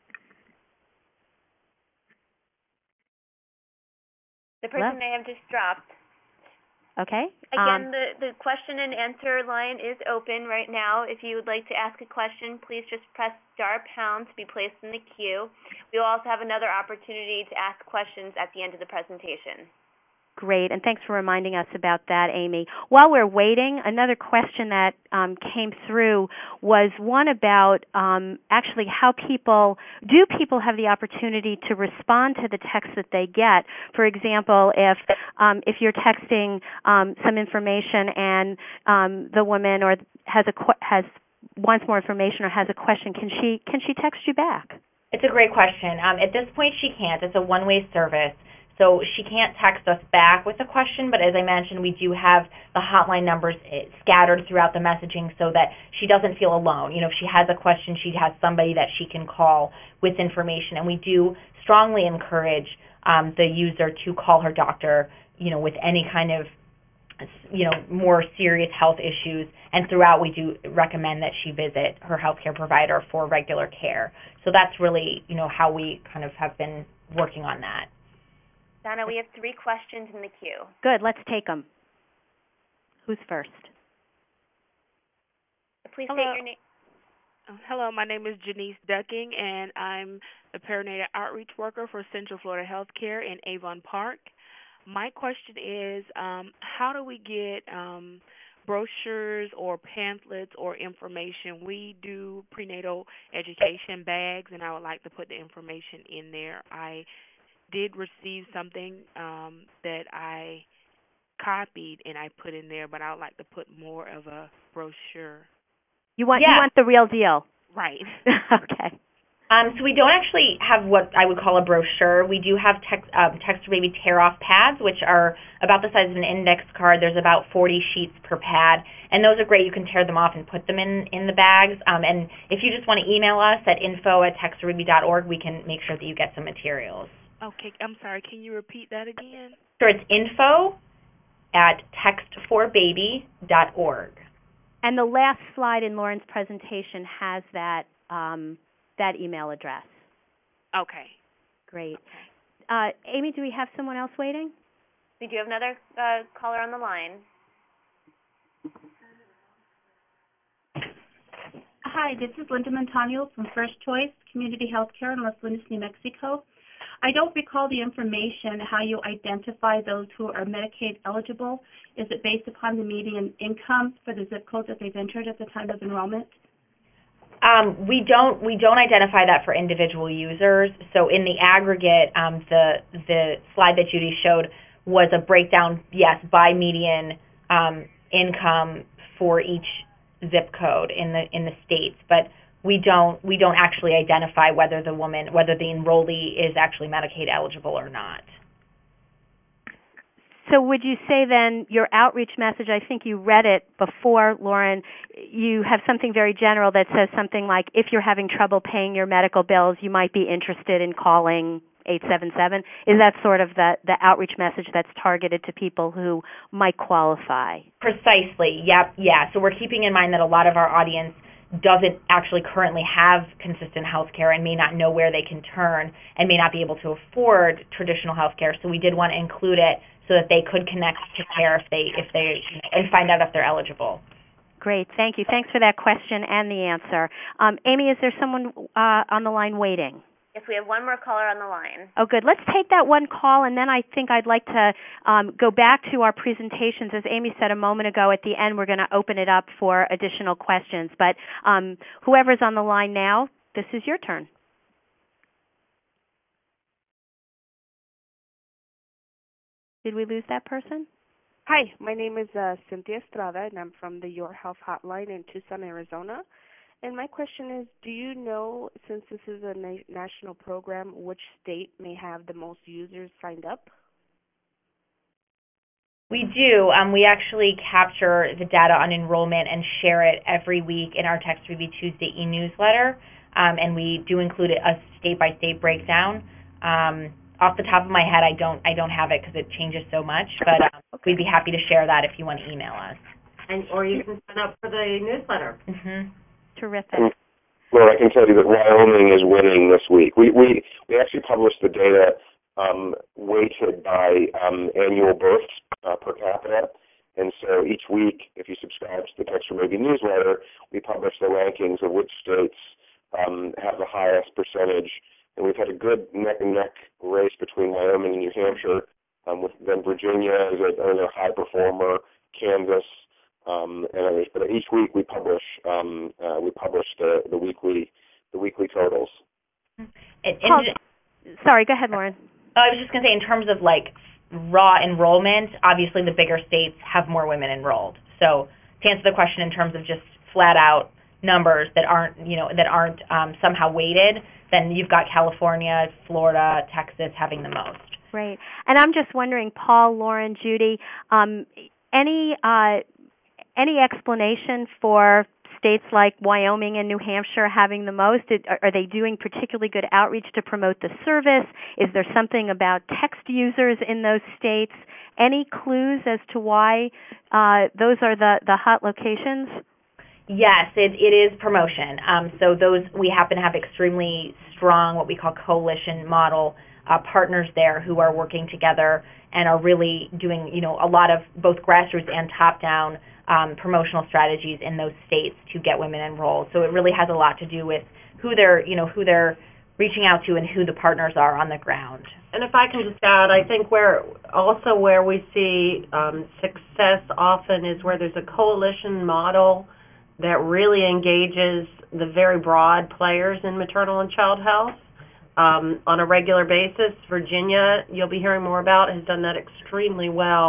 The person Hello? may have just dropped. Okay. Again, Um, the, the question and answer line is open right now. If you would like to ask a question, please just press star pound to be placed in the queue. We will also have another opportunity to ask questions at the end of the presentation. Great, and thanks for reminding us about that, Amy. While we're waiting, another question that um, came through was one about um, actually how people, do people have the opportunity to respond to the text that they get? For example, if um, if you're texting um, some information and um, the woman or has a has wants more information or has a question, can she can she text you back? It's a great question. Um, at this point, she can't. It's a one-way service. So she can't text us back with a question, but as I mentioned, we do have the hotline numbers scattered throughout the messaging so that she doesn't feel alone. You know, if she has a question, she has somebody that she can call with information. And we do strongly encourage um, the user to call her doctor, you know, with any kind of, you know, more serious health issues. And throughout, we do recommend that she visit her healthcare provider for regular care. So that's really, you know, how we kind of have been working on that. Donna, we have three questions in the queue. Good, let's take them. Who's first? Please Hello. state your name. Hello, my name is Janice Ducking, and I'm a perinatal outreach worker for Central Florida Healthcare in Avon Park. My question is, um, how do we get um, brochures or pamphlets or information? We do prenatal education bags, and I would like to put the information in there. I did receive something um, that I copied and I put in there, but I would like to put more of a brochure. You want Yeah. you want the real deal. Right. Okay. Um, so we don't actually have what I would call a brochure. We do have text, um, Text for Baby tear-off pads, which are about the size of an index card. There's about forty sheets per pad, and those are great. You can tear them off and put them in, in the bags. Um, and if you just want to email us at info at text for baby dot org, we can make sure that you get some materials. Okay, I'm sorry. Can you repeat that again? Sure, it's info at text for baby dot org. And the last slide in Lauren's presentation has that um, that email address. Okay. Great. Uh, Amy, do we have someone else waiting? We do have another uh, caller on the line. Hi, this is Linda Montano from First Choice Community Healthcare in Los Lunas, New Mexico. I don't recall the information how you identify those who are Medicaid eligible. Is it based upon the median income for the zip code that they've entered at the time of enrollment? Um, we don't we don't identify that for individual users. So in the aggregate, um, the the slide that Judy showed was a breakdown, yes, by median um, income for each zip code in the in the states, but we don't we don't actually identify whether the woman whether the enrollee is actually Medicaid eligible or not. So would you say then your outreach message, I think you read it before, Lauren, you have something very general that says something like, if you're having trouble paying your medical bills, you might be interested in calling eight seven seven. Is that sort of the, the outreach message that's targeted to people who might qualify? Precisely, yep, yeah. So we're keeping in mind that a lot of our audience doesn't actually currently have consistent health care and may not know where they can turn and may not be able to afford traditional health care. So we did want to include it so that they could connect to care if they if they and find out if they're eligible. Great, thank you. Thanks for that question and the answer. Um, Amy, is there someone uh, on the line waiting? Yes, we have one more caller on the line. Oh, good. Let's take that one call, and then I think I'd like to um, go back to our presentations. As Amy said a moment ago, at the end we're going to open it up for additional questions. But um, whoever's on the line now, this is your turn. Did we lose that person? Hi, my name is uh, Cynthia Estrada, and I'm from the Your Health Hotline in Tucson, Arizona. And my question is, do you know, since this is a na- national program, which state may have the most users signed up? We do. Um, we actually capture the data on enrollment and share it every week in our Text for Baby Tuesday e-newsletter, um, and we do include a state-by-state breakdown. Um, off the top of my head, I don't I don't have it because it changes so much, but um, okay. We'd be happy to share that if you want to email us. And or you can sign up for the newsletter. Mm-hmm. Terrific. Well, I can tell you that Wyoming is winning this week. We we, we actually published the data um, weighted by um, annual births uh, per capita. And so each week, if you subscribe to the Text for Baby newsletter, we publish the rankings of which states um, have the highest percentage. And we've had a good neck-and-neck race between Wyoming and New Hampshire. Um, with, then Virginia is a, a high performer, Kansas, Um, and others, but each week we publish um, uh, we publish the, the weekly the weekly totals. And, and oh, sorry, go ahead, Lauren. I was just going to say, in terms of like raw enrollment, obviously the bigger states have more women enrolled. So to answer the question in terms of just flat out numbers that aren't you know that aren't um, somehow weighted, then you've got California, Florida, Texas having the most. Right, and I'm just wondering, Paul, Lauren, Judy, um, any. Uh, Any explanation for states like Wyoming and New Hampshire having the most? Are they doing particularly good outreach to promote the service? Is there something about text users in those states? Any clues as to why uh, those are the, the hot locations? Yes, it, it is promotion. Um, so those we happen to have extremely strong, what we call coalition model uh, partners there who are working together and are really doing, you know, a lot of both grassroots and top-down Um, promotional strategies in those states to get women enrolled. So it really has a lot to do with who they're, you know, who they're reaching out to and who the partners are on the ground. And if I can just add, I think where also where we see um, success often is where there's a coalition model that really engages the very broad players in maternal and child health um, on a regular basis. Virginia, you'll be hearing more about, has done that extremely well.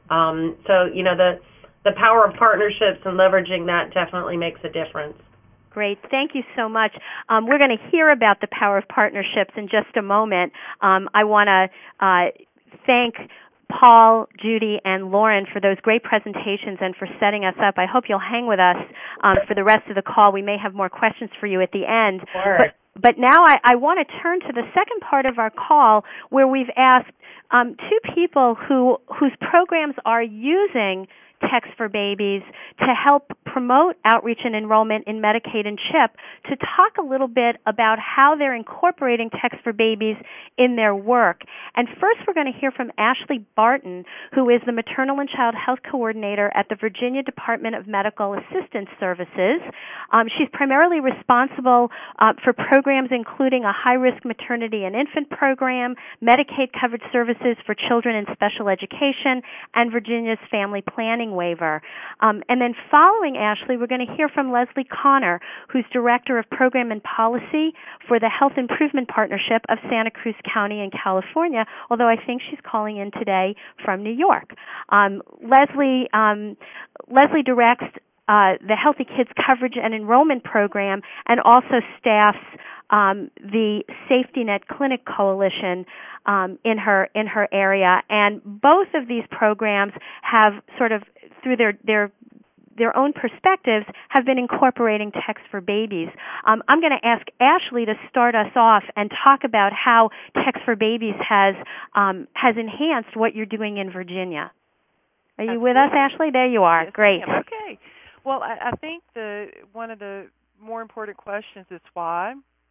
Um, so, you know, the, the power of partnerships and leveraging that definitely makes a difference. Great. Thank you so much. Um, we're going to hear about the power of partnerships in just a moment. Um, I want to uh, thank Paul, Judy, and Lauren for those great presentations and for setting us up. I hope you'll hang with us um, for the rest of the call. We may have more questions for you at the end. Sure. But, but now I, I want to turn to the second part of our call where we've asked um, two people who whose programs are using Text for Babies to help promote outreach and enrollment in Medicaid and CHIP to talk a little bit about how they're incorporating Text for Babies in their work. And first we're going to hear from Ashley Barton, who is the Maternal and Child Health Coordinator at the Virginia Department of Medical Assistance Services. Um, she's primarily responsible uh, for programs including a high-risk maternity and infant program, Medicaid-covered services for children in special education, and Virginia's family planning waiver. Um, and then following Ashley, we're going to hear from Leslie Connor, who's Director of Program and Policy for the Health Improvement Partnership of Santa Cruz County in California, although I think she's calling in today from New York. Um, Leslie, um, Leslie directs uh, the Healthy Kids Coverage and Enrollment Program and also staffs Um, the Safety Net Clinic Coalition um, in her in her area, and both of these programs have sort of through their their their own perspectives have been incorporating Text for Babies. Um, I'm going to ask Ashley to start us off and talk about how Text for Babies has um, has enhanced what you're doing in Virginia. Are you Absolutely. with us, Ashley? There you are. Yes, Great. ma'am. Okay. Well, I, I think the one of the more important questions is why.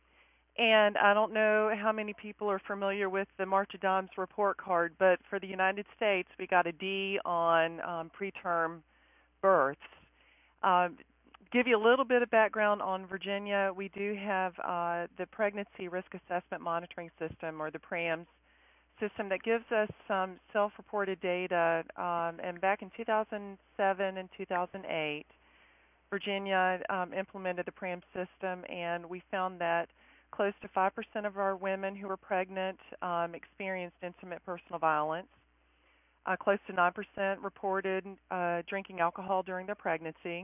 And I don't know how many people are familiar with the March of Dimes report card, but for the United States, we got a D on um, preterm births. Um, give you a little bit of background on Virginia. We do have uh, the Pregnancy Risk Assessment Monitoring System, or the PRAMS system, that gives us some self-reported data. Um, and back in two thousand seven and two thousand eight, Virginia um, implemented the PRAMS system, and we found that close to five percent of our women who were pregnant um, experienced intimate personal violence. Uh, close to nine percent reported uh, drinking alcohol during their pregnancy.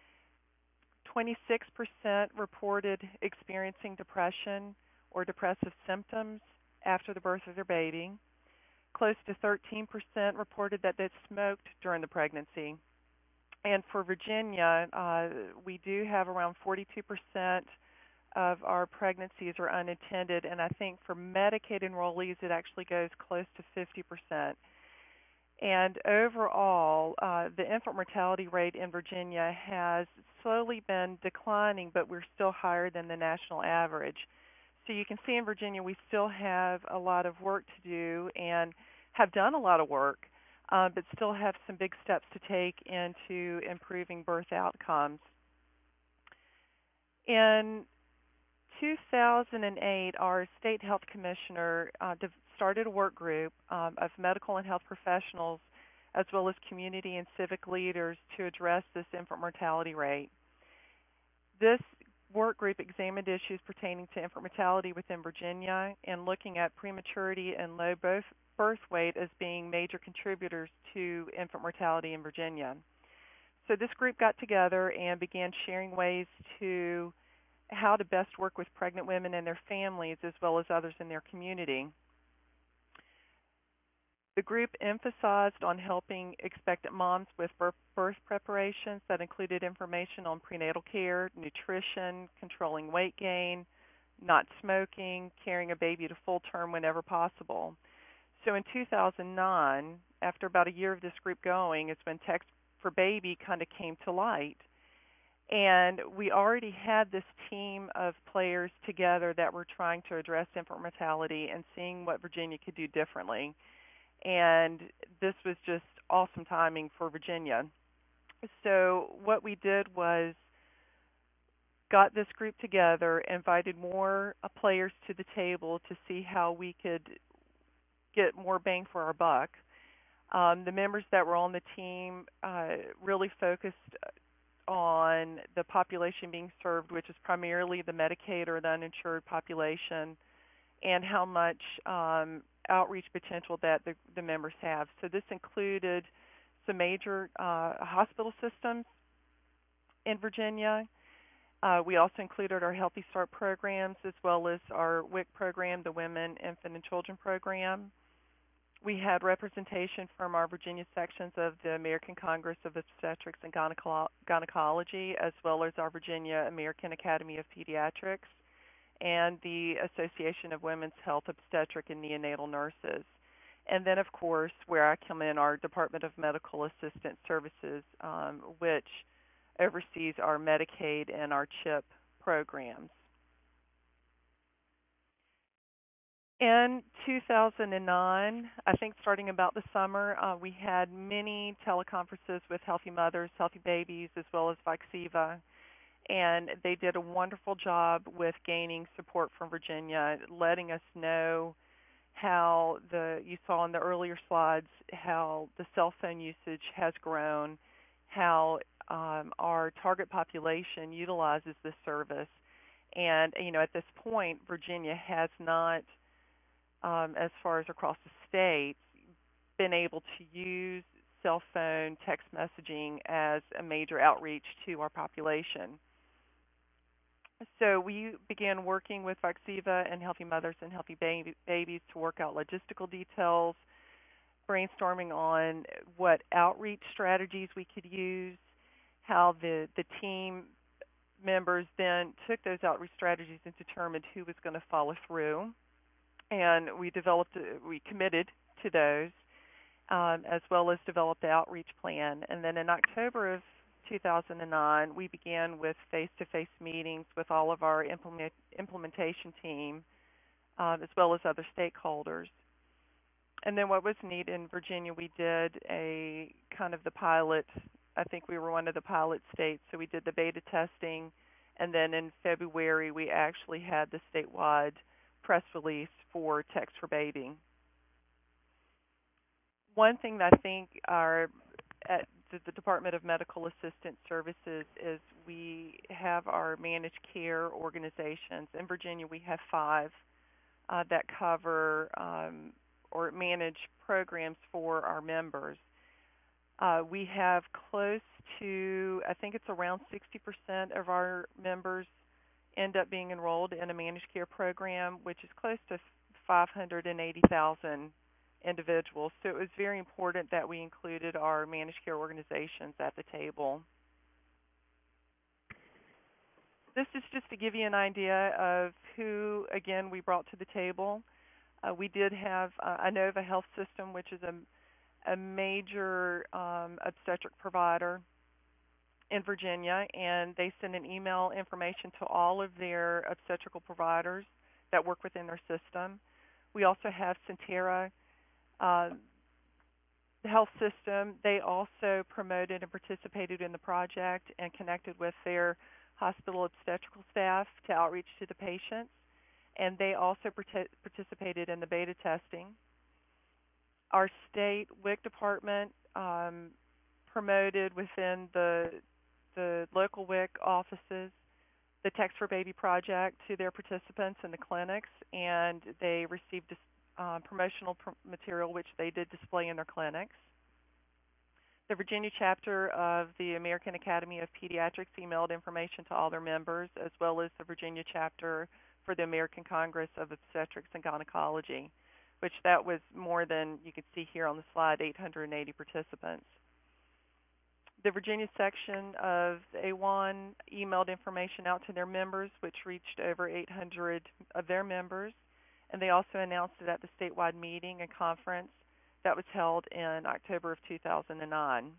twenty-six percent reported experiencing depression or depressive symptoms after the birth of their baby. Close to thirteen percent reported that they smoked during the pregnancy. And for Virginia, uh, we do have around forty-two percent of our pregnancies are unattended, and I think for Medicaid enrollees it actually goes close to fifty percent. And overall, uh, the infant mortality rate in Virginia has slowly been declining, but we're still higher than the national average. So you can see in Virginia we still have a lot of work to do and have done a lot of work, uh, but still have some big steps to take into improving birth outcomes. In two thousand eight, our state health commissioner uh, started a work group um, of medical and health professionals as well as community and civic leaders to address this infant mortality rate. This work group examined issues pertaining to infant mortality within Virginia and looking at prematurity and low birth weight as being major contributors to infant mortality in Virginia. So this group got together and began sharing ways to how to best work with pregnant women and their families as well as others in their community. The group emphasized on helping expectant moms with birth preparations that included information on prenatal care, nutrition, controlling weight gain, not smoking, carrying a baby to full term whenever possible. So in two thousand nine, after about a year of this group going, is when Text for Baby kind of came to light. And we already had this team of players together that were trying to address infant mortality and seeing what Virginia could do differently. And this was just awesome timing for Virginia. So what we did was got this group together, invited more uh, players to the table to see how we could get more bang for our buck. Um, the members that were on the team uh, really focused on the population being served, which is primarily the Medicaid or the uninsured population, and how much um, outreach potential that the, the members have. So this included some major uh, hospital systems in Virginia. Uh, we also included our Healthy Start programs as well as our W I C program, the Women, Infant, and Children program. We had representation from our Virginia sections of the American Congress of Obstetrics and Gyneco- Gynecology, as well as our Virginia American Academy of Pediatrics, and the Association of Women's Health Obstetric and Neonatal Nurses. And then, of course, where I come in, our Department of Medical Assistant Services, um, which oversees our Medicaid and our CHIP programs. In two thousand nine, I think starting about the summer, uh, we had many teleconferences with Healthy Mothers, Healthy Babies, as well as Vixiva, and they did a wonderful job with gaining support from Virginia, letting us know how the, you saw in the earlier slides, how the cell phone usage has grown, how um, our target population utilizes this service. And, you know, at this point, Virginia has not, um, as far as across the state, been able to use cell phone text messaging as a major outreach to our population. So we began working with Vixiva and Healthy Mothers and Healthy Baby, Babies to work out logistical details, brainstorming on what outreach strategies we could use, how the, the team members then took those outreach strategies and determined who was going to follow through. And we developed, we committed to those, um, as well as developed the outreach plan. And then in October of two thousand nine, we began with face-to-face meetings with all of our implement, implementation team, um, as well as other stakeholders. And then what was neat in Virginia, we did a kind of the pilot, I think we were one of the pilot states, so we did the beta testing, and then in February we actually had the statewide press release for Text for Baby. One thing that I think our at the Department of Medical Assistant Services is we have our managed care organizations. In Virginia, we have five uh, that cover um, or manage programs for our members. Uh, we have close to, I think it's around sixty percent of our members end up being enrolled in a managed care program, which is close to five hundred eighty thousand individuals. So it was very important that we included our managed care organizations at the table. This is just to give you an idea of who, again, we brought to the table. Uh, we did have uh, Inova Health System, which is a, a major um, obstetric provider in Virginia, and they send an email information to all of their obstetrical providers that work within their system. We also have Centera uh, Health System. They also promoted and participated in the project and connected with their hospital obstetrical staff to outreach to the patients, and they also part- participated in the beta testing. Our state W I C department um, promoted within the the local W I C offices the Text for Baby project to their participants in the clinics, and they received uh, promotional pr- material which they did display in their clinics. The Virginia chapter of the American Academy of Pediatrics emailed information to all their members, as well as the Virginia chapter for the American Congress of Obstetrics and Gynecology, which that was more than, you can see here on the slide, eight hundred eighty participants. The Virginia section of A W O N emailed information out to their members, which reached over eight hundred of their members, and they also announced it at the statewide meeting and conference that was held in October of two thousand nine.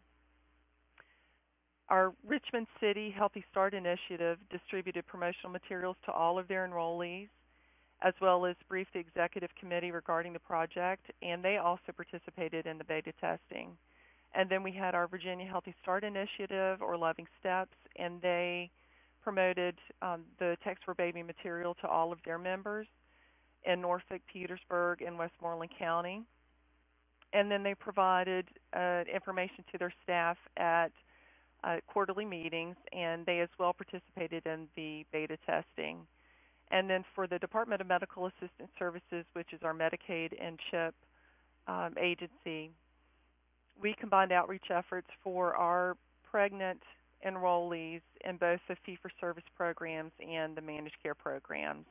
Our Richmond City Healthy Start Initiative distributed promotional materials to all of their enrollees, as well as briefed the executive committee regarding the project, and they also participated in the beta testing. And then we had our Virginia Healthy Start Initiative, or Loving Steps, and they promoted um, the Text for Baby material to all of their members in Norfolk, Petersburg, and Westmoreland County. And then they provided uh, information to their staff at uh, quarterly meetings, and they as well participated in the beta testing. And then for the Department of Medical Assistant Services, which is our Medicaid and CHIP um, agency, we combined outreach efforts for our pregnant enrollees in both the fee-for-service programs and the managed care programs.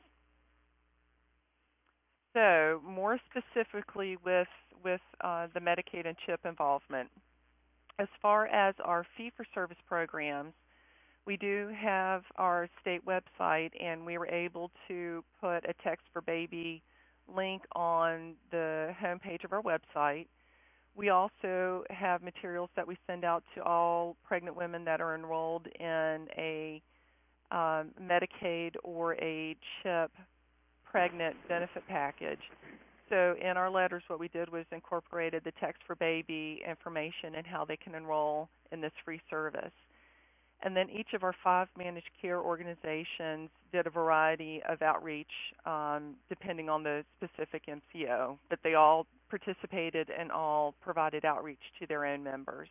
So more specifically with, with uh, the Medicaid and CHIP involvement, as far as our fee-for-service programs, we do have our state website, and we were able to put a Text for Baby link on the homepage of our website. We also have materials that we send out to all pregnant women that are enrolled in a um, Medicaid or a CHIP pregnant benefit package. So in our letters, what we did was incorporated the Text for Baby information and how they can enroll in this free service. And then each of our five managed care organizations did a variety of outreach um, depending on the specific M C O, but they all participated and all provided outreach to their own members.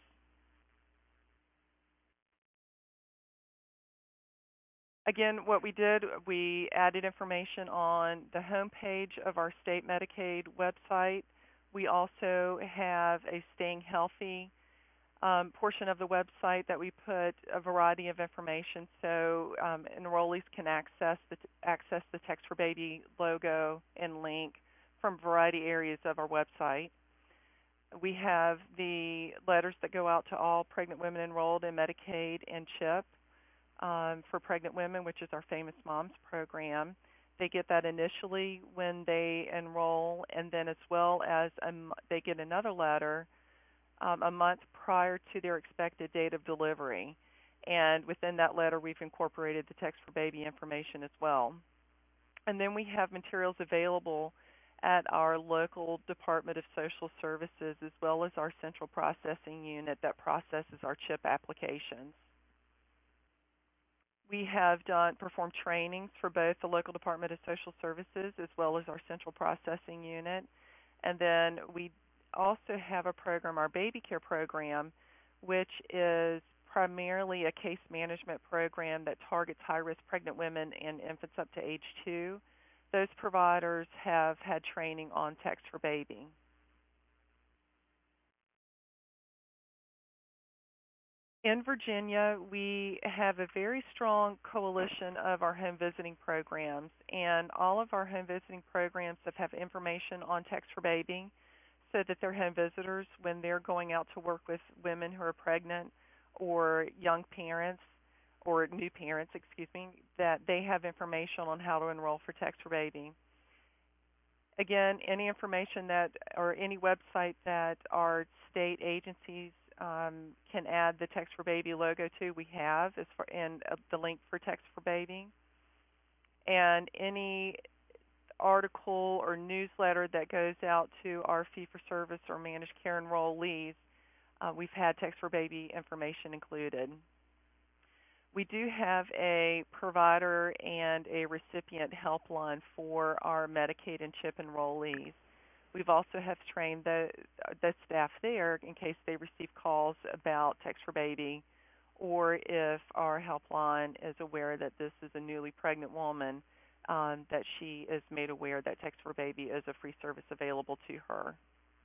Again, what we did, we added information on the homepage of our state Medicaid website. We also have a Staying Healthy um, portion of the website that we put a variety of information so um, enrollees can access the, access the Text for Baby logo and link from a variety of areas of our website. We have the letters that go out to all pregnant women enrolled in Medicaid and CHIP. Um, for pregnant women, which is our Famous Moms program. They get that initially when they enroll, and then as well as a, they get another letter um, a month prior to their expected date of delivery. And within that letter, we've incorporated the Text for Baby information as well. And then we have materials available at our local Department of Social Services as well as our central processing unit that processes our CHIP applications. We have done performed trainings for both the local Department of Social Services as well as our central processing unit. And then we also have a program, our baby care program, which is primarily a case management program that targets high-risk pregnant women and infants up to age two. Those providers have had training on Text for Baby. In Virginia, we have a very strong coalition of our home visiting programs, and all of our home visiting programs have, have information on Text for Baby so that their home visitors, when they're going out to work with women who are pregnant or young parents or new parents, excuse me, that they have information on how to enroll for Text for Baby. Again, any information that or any website that our state agencies Um, can add the Text for Baby logo to, we have, as for, and uh, the link for Text for Baby. And any article or newsletter that goes out to our fee-for-service or managed care enrollees, uh, we've had Text for Baby information included. We do have a provider and a recipient helpline for our Medicaid and CHIP enrollees. We've also have trained the, the staff there in case they receive calls about Text for Baby, or if our helpline is aware that this is a newly pregnant woman, um, that she is made aware that Text for Baby is a free service available to her.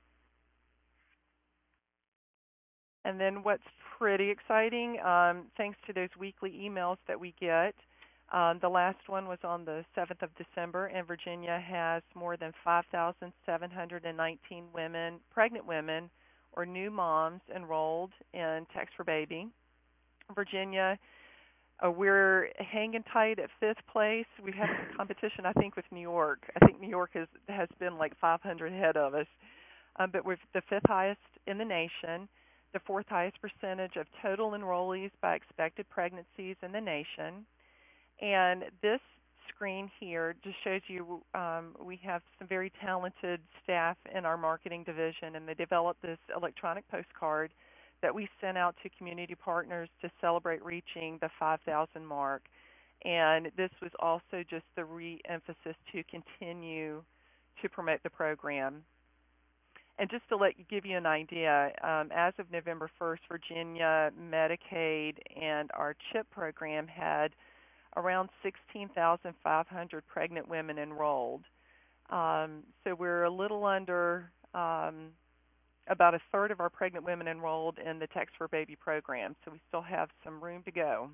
And then what's pretty exciting, um, thanks to those weekly emails that we get, Um, the last one was on the seventh of December, and Virginia has more than five thousand seven hundred nineteen women, pregnant women, or new moms enrolled in Text for Baby. Virginia, uh, we're hanging tight at fifth place. We have some competition, I think, with New York. I think New York has, has been like five hundred ahead of us. Um, but we're the fifth highest in the nation, the fourth highest percentage of total enrollees by expected pregnancies in the nation. And this screen here just shows you um, we have some very talented staff in our marketing division, and they developed this electronic postcard that we sent out to community partners to celebrate reaching the five thousand mark. And this was also just the re-emphasis to continue to promote the program. And just to let you, give you an idea, um, as of November first, Virginia, Medicaid, and our CHIP program had around sixteen thousand five hundred pregnant women enrolled. Um, so we're a little under um, about a third of our pregnant women enrolled in the Text for Baby program, so we still have some room to go.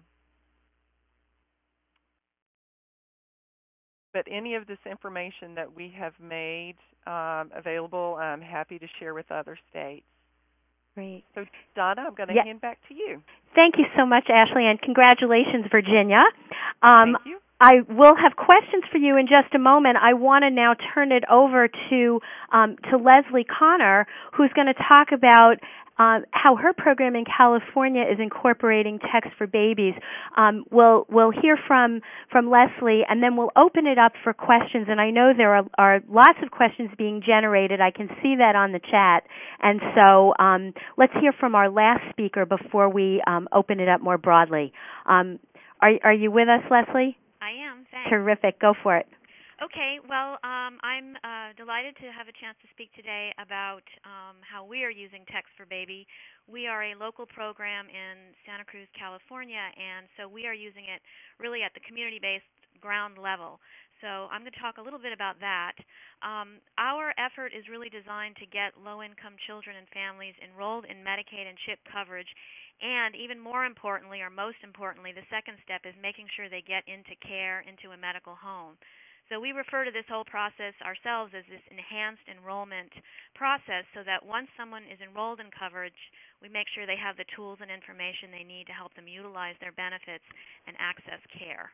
But any of this information that we have made um, available, I'm happy to share with other states. Great. So, Donna, I'm going to yeah. hand back to you. Thank you so much, Ashley, and congratulations, Virginia. Um, Thank you. I will have questions for you in just a moment. I want to now turn it over to um, to Leslie Connor, who's going to talk about uh, how her program in California is incorporating Text for Babies. Um, we'll we'll hear from from Leslie, and then we'll open it up for questions. And I know there are, are lots of questions being generated. I can see that on the chat. And so um, let's hear from our last speaker before we um, open it up more broadly. Um, are are you with us, Leslie? I am, thanks. Terrific. Go for it. Okay, well, um, I'm uh, delighted to have a chance to speak today about um, how we are using Text for Baby. We are a local program in Santa Cruz, California, and so we are using it really at the community-based ground level. So I'm going to talk a little bit about that. Um, our effort is really designed to get low-income children and families enrolled in Medicaid and CHIP coverage, and even more importantly, or most importantly, the second step is making sure they get into care, into a medical home. So we refer to this whole process ourselves as this enhanced enrollment process, so that once someone is enrolled in coverage, we make sure they have the tools and information they need to help them utilize their benefits and access care.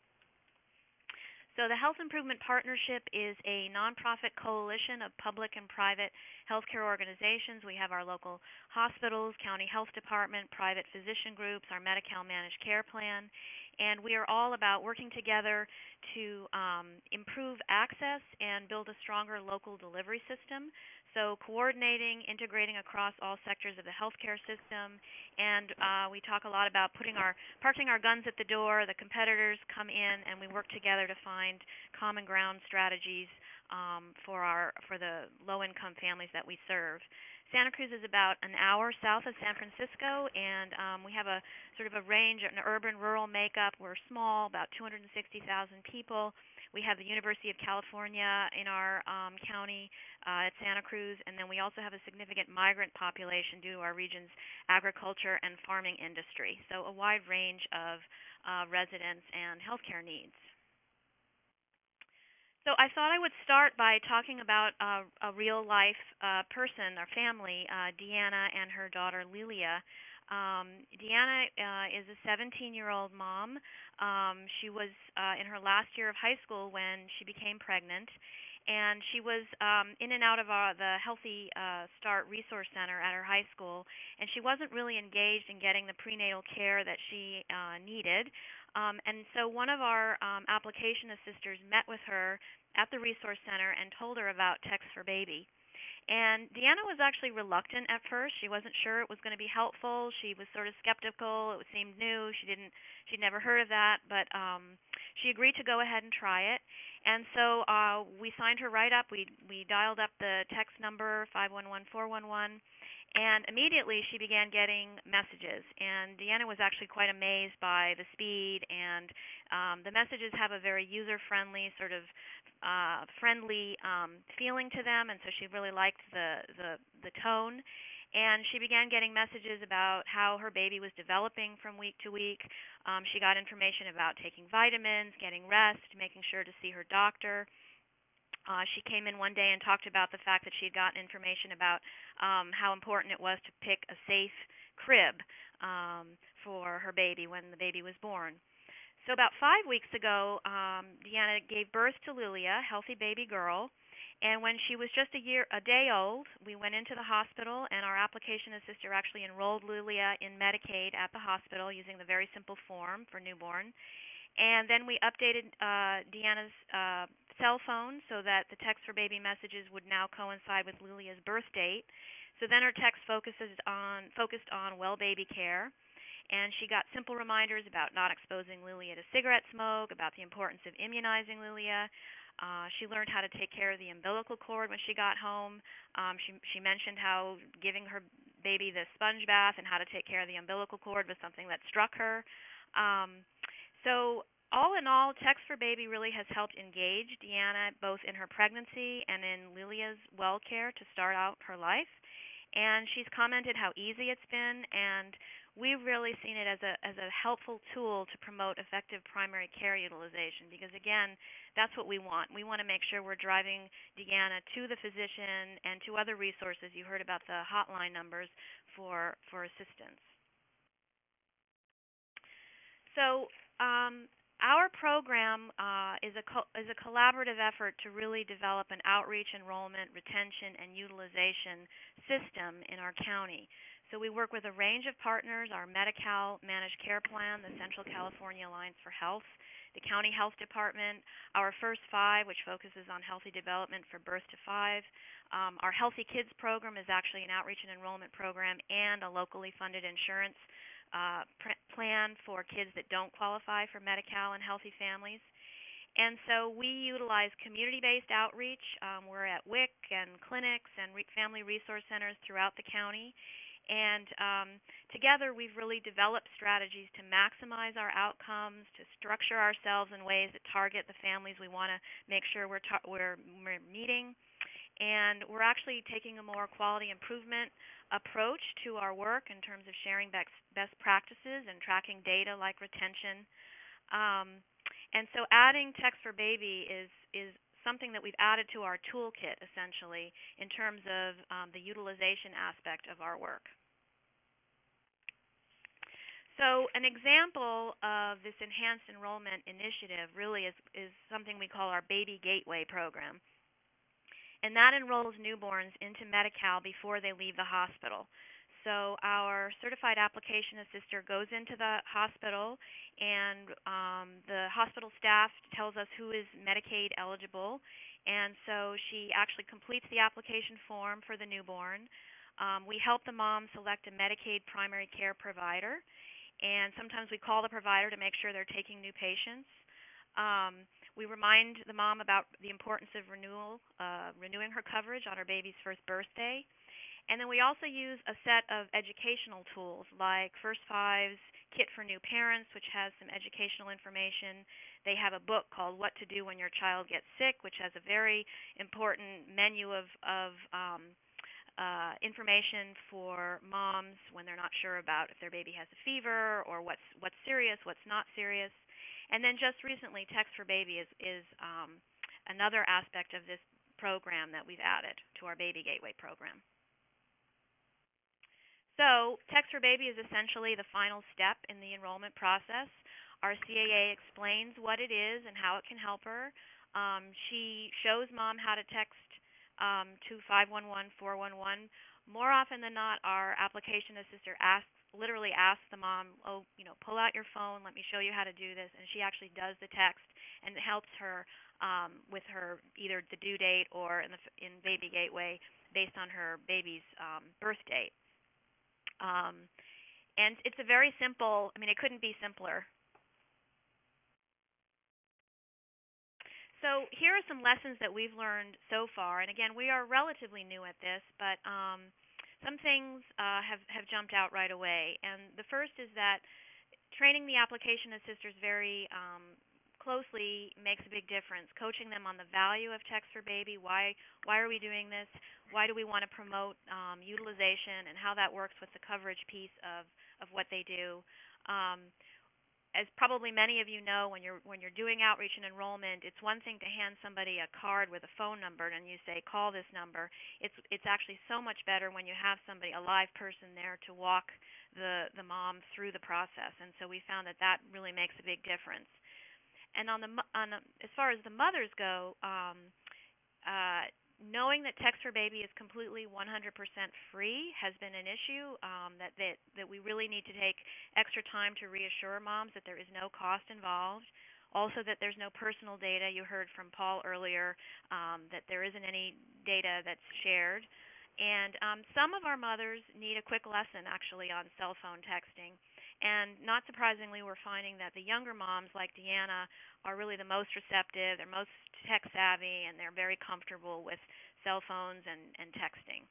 So the Health Improvement Partnership is a nonprofit coalition of public and private healthcare organizations. We have our local hospitals, county health department, private physician groups, our Medi-Cal managed care plan, and we are all about working together to um, improve access and build a stronger local delivery system. So coordinating, integrating across all sectors of the healthcare system, and uh, we talk a lot about putting our parking our guns at the door. The competitors come in, and we work together to find common ground strategies um, for our for the low-income families that we serve. Santa Cruz is about an hour south of San Francisco, and um, we have a sort of a range, an urban-rural makeup. We're small, about two hundred sixty thousand people. We have the University of California in our um, county uh, at Santa Cruz, and then we also have a significant migrant population due to our region's agriculture and farming industry. So a wide range of uh, residents and healthcare needs. So I thought I would start by talking about uh, a real-life uh, person, or family, uh, Deanna and her daughter Lilia. Um, Deanna uh, is a seventeen-year-old mom. Um, she was uh, in her last year of high school when she became pregnant, and she was um, in and out of uh, the Healthy uh, Start Resource Center at her high school, and she wasn't really engaged in getting the prenatal care that she uh, needed. Um, and so one of our um, application assisters met with her at the Resource Center and told her about Text for Baby. And Deanna was actually reluctant at first. She wasn't sure it was going to be helpful. She was sort of skeptical. It seemed new. She didn't. She'd never heard of that, but um, she agreed to go ahead and try it. And so uh, we signed her right up. We we dialed up the text number five one one four one one, and immediately she began getting messages. And Deanna was actually quite amazed by the speed, and um, the messages have a very user-friendly sort of uh, friendly um, feeling to them, and so she really liked the, the, the tone. And she began getting messages about how her baby was developing from week to week. Um, she got information about taking vitamins, getting rest, making sure to see her doctor. Uh, she came in one day and talked about the fact that she had gotten information about um, how important it was to pick a safe crib um, for her baby when the baby was born. So about five weeks ago, um, Deanna gave birth to Lilia, a healthy baby girl, and when she was just a year, a day old, we went into the hospital, and our application assister actually enrolled Lilia in Medicaid at the hospital using the very simple form for newborn. And then we updated uh, Deanna's uh, cell phone so that the Text for Baby messages would now coincide with Lilia's birth date. So then her text focuses on focused on well baby care. And she got simple reminders about not exposing Lilia to cigarette smoke, about the importance of immunizing Lilia. Uh, she learned how to take care of the umbilical cord when she got home. Um, she, she mentioned how giving her baby the sponge bath and how to take care of the umbilical cord was something that struck her. Um, so all in all, Text for Baby really has helped engage Deanna both in her pregnancy and in Lilia's well care to start out her life. And she's commented how easy it's been, and we've really seen it as a as a helpful tool to promote effective primary care utilization, because again, that's what we want. We want to make sure we're driving Deanna to the physician and to other resources. You heard about the hotline numbers for for assistance. So um, our program uh, is a co- is a collaborative effort to really develop an outreach, enrollment, retention, and utilization system in our county. So we work with a range of partners: our Medi-Cal Managed Care Plan, the Central California Alliance for Health, the County Health Department, our First Five, which focuses on healthy development for birth to five. Um, our Healthy Kids program is actually an outreach and enrollment program and a locally funded insurance uh, pr- plan for kids that don't qualify for Medi-Cal and Healthy Families. And so we utilize community-based outreach. Um, we're at W I C and clinics and re- family resource centers throughout the county. And um, together we've really developed strategies to maximize our outcomes, to structure ourselves in ways that target the families we want to make sure we're, tar- we're, we're meeting. And we're actually taking a more quality improvement approach to our work in terms of sharing best, best practices and tracking data like retention. Um, and so adding Text for Baby is, is something that we've added to our toolkit, essentially, in terms of um, the utilization aspect of our work. So an example of this enhanced enrollment initiative really is, is something we call our Baby Gateway program. And that enrolls newborns into Medi-Cal before they leave the hospital. So our certified application assister goes into the hospital, and um, the hospital staff tells us who is Medicaid eligible. And so she actually completes the application form for the newborn. Um, we help the mom select a Medicaid primary care provider, and sometimes we call the provider to make sure they're taking new patients. Um, we remind the mom about the importance of renewal, uh, renewing her coverage on her baby's first birthday. And then we also use a set of educational tools like First Five's Kit for New Parents, which has some educational information. They have a book called What to Do When Your Child Gets Sick, which has a very important menu of, of um, uh, information for moms when they're not sure about if their baby has a fever or what's what's serious, what's not serious. And then just recently, Text for Baby is, is um, another aspect of this program that we've added to our Baby Gateway program. So Text for Baby is essentially the final step in the enrollment process. Our C A A explains what it is and how it can help her. Um, she shows mom how to text um, to five one one, four one one. More often than not, our application assister asks literally asks the mom, oh, you know, pull out your phone, let me show you how to do this, and she actually does the text, and it helps her um, with her either the due date or in the in Baby Gateway based on her baby's um, birth date. Um, and it's a very simple, I mean, it couldn't be simpler. So here are some lessons that we've learned so far, and again, we are relatively new at this, but um, some things uh, have, have jumped out right away. And the first is that training the application assisters very um, closely makes a big difference. Coaching them on the value of Text for Baby, why why are we doing this, why do we want to promote um, utilization, and how that works with the coverage piece of, of what they do. Um, as probably many of you know, when you're when you're doing outreach and enrollment, it's one thing to hand somebody a card with a phone number and you say, call this number. It's it's actually so much better when you have somebody, a live person there to walk the, the mom through the process. And so we found that that really makes a big difference. And on the on the, as far as the mothers go, um, uh, knowing that Text for Baby is completely one hundred percent free has been an issue, um, that, that, that we really need to take extra time to reassure moms that there is no cost involved. Also that there's no personal data. You heard from Paul earlier um, that there isn't any data that's shared. And um, some of our mothers need a quick lesson, actually, on cell phone texting. And not surprisingly, we're finding that the younger moms, like Deanna, are really the most receptive, they're most tech-savvy, and they're very comfortable with cell phones and, and texting.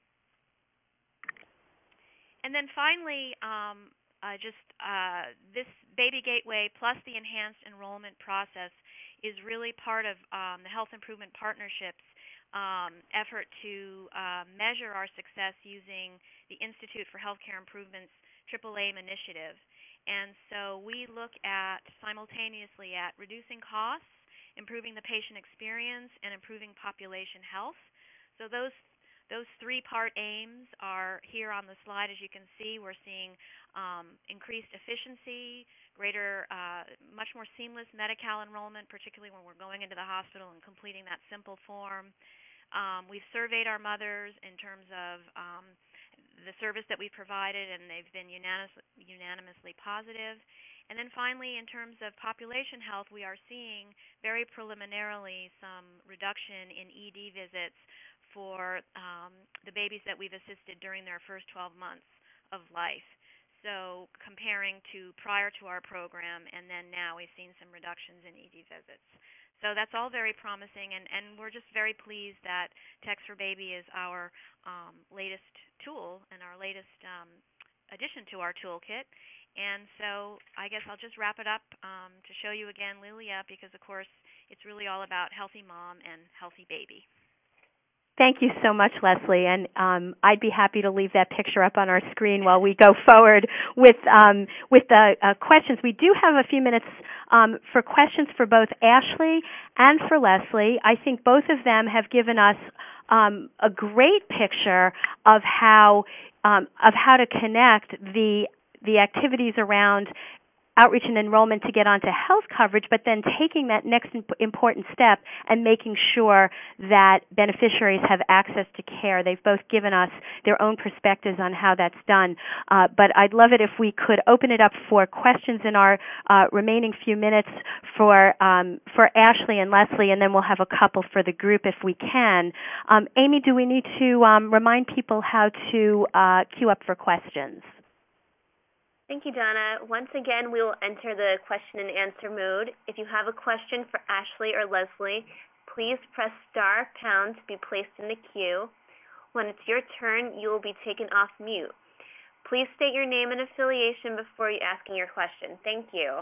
And then finally, um, uh, just uh, this Baby Gateway plus the enhanced enrollment process is really part of um, the health improvement partnerships um, effort to uh, measure our success using the Institute for Healthcare Improvement's Triple Aim initiative. And so we look at simultaneously at reducing costs, improving the patient experience, and improving population health. So those those three-part aims are here on the slide. As you can see, we're seeing um, increased efficiency, greater, uh, much more seamless Medi-Cal enrollment, particularly when we're going into the hospital and completing that simple form. Um, we've surveyed our mothers in terms of um, the service that we provided, and they've been unanimous, unanimously positive. And then finally, in terms of population health, we are seeing very preliminarily some reduction in E D visits for um, the babies that we've assisted during their first twelve months of life. So comparing to prior to our program, and then now we've seen some reductions in E D visits. So that's all very promising, and, and we're just very pleased that Text for Baby is our um, latest tool and our latest um, addition to our toolkit. And so I guess I'll just wrap it up um, to show you again Lilia, because, of course, it's really all about healthy mom and healthy baby. Thank you so much, Leslie, and um, I'd be happy to leave that picture up on our screen while we go forward with um, with the uh, questions. We do have a few minutes um, for questions for both Ashley and for Leslie. I think both of them have given us um, a great picture of how um, of how to connect the the activities around outreach and enrollment to get onto health coverage, but then taking that next imp- important step and making sure that beneficiaries have access to care. They've both given us their own perspectives on how that's done. Uh, but I'd love it if we could open it up for questions in our uh, remaining few minutes for um, for Ashley and Leslie, and then we'll have a couple for the group if we can. Um, Amy, do we need to um, remind people how to uh, queue up for questions? Thank you, Donna. Once again, we will enter the question and answer mode. If you have a question for Ashley or Leslie, please press star pound to be placed in the queue. When it's your turn, you will be taken off mute. Please state your name and affiliation before you asking your question. Thank you.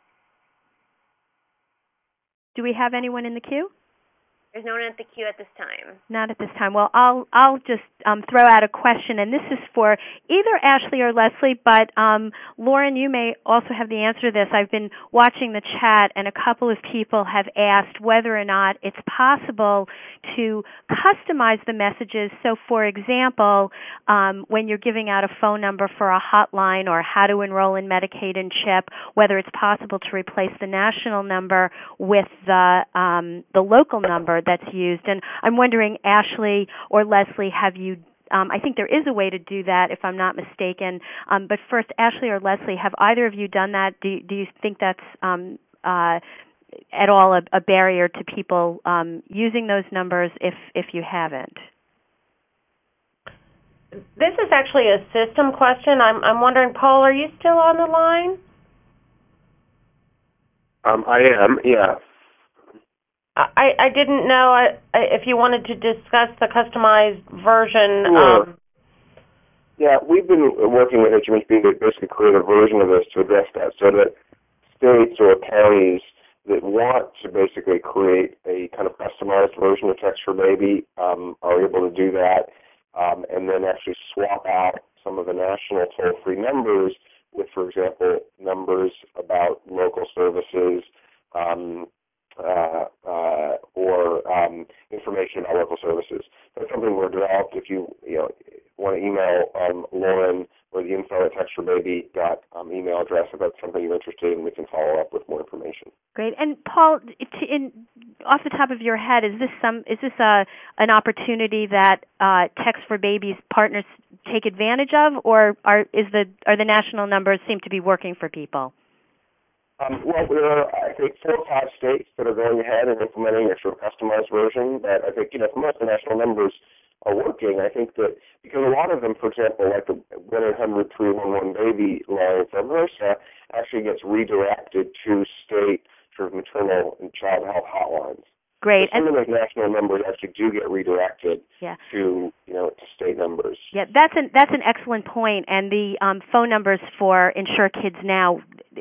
Do we have anyone in the queue? There's no one at the queue at this time. Not at this time. Well, I'll I'll just um, throw out a question, and this is for either Ashley or Leslie, but um, Lauren, you may also have the answer to this. I've been watching the chat, and a couple of people have asked whether or not it's possible to customize the messages. So, for example, um, when you're giving out a phone number for a hotline or how to enroll in Medicaid and CHIP, whether it's possible to replace the national number with the um, the local number that's used. And I'm wondering, Ashley or Leslie, have you, um, I think there is a way to do that if I'm not mistaken, um, but first, Ashley or Leslie, have either of you done that? Do, do you think that's um, uh, at all a, a barrier to people um, using those numbers if, if you haven't? This is actually a system question. I'm, I'm wondering, Paul, are you still on the line? Um, I am, yeah. I, I didn't know I, I, if you wanted to discuss the customized version. Sure. Um, yeah, we've been working with H M H B to basically create a version of this to address that, so that states or counties that want to basically create a kind of customized version of Text for Baby um, are able to do that, um, and then actually swap out some of the national toll-free numbers with, for example, numbers about local services, um, Uh, uh, or um, information about local services. That's something we're developed. If you you know want to email um, Lauren or the info at text for baby dot um, email address if that's something you're interested in, we can follow up with more information. Great. And Paul, in, off the top of your head, is this some is this a an opportunity that uh, Text for Baby's partners take advantage of, or are is the are the national numbers seem to be working for people? Um, well, there are, I think, four or five states that are going ahead and implementing a sort of customized version that I think, you know, most of the national numbers are working. I think that because a lot of them, for example, like the one eight hundred three one one baby line for HRSA actually gets redirected to state sort of maternal and child health hotlines. Great. So some of those national numbers actually do get redirected yeah. to, you know, to state numbers. Yeah, that's an that's an excellent point. And the um, phone numbers for Insure Kids Now,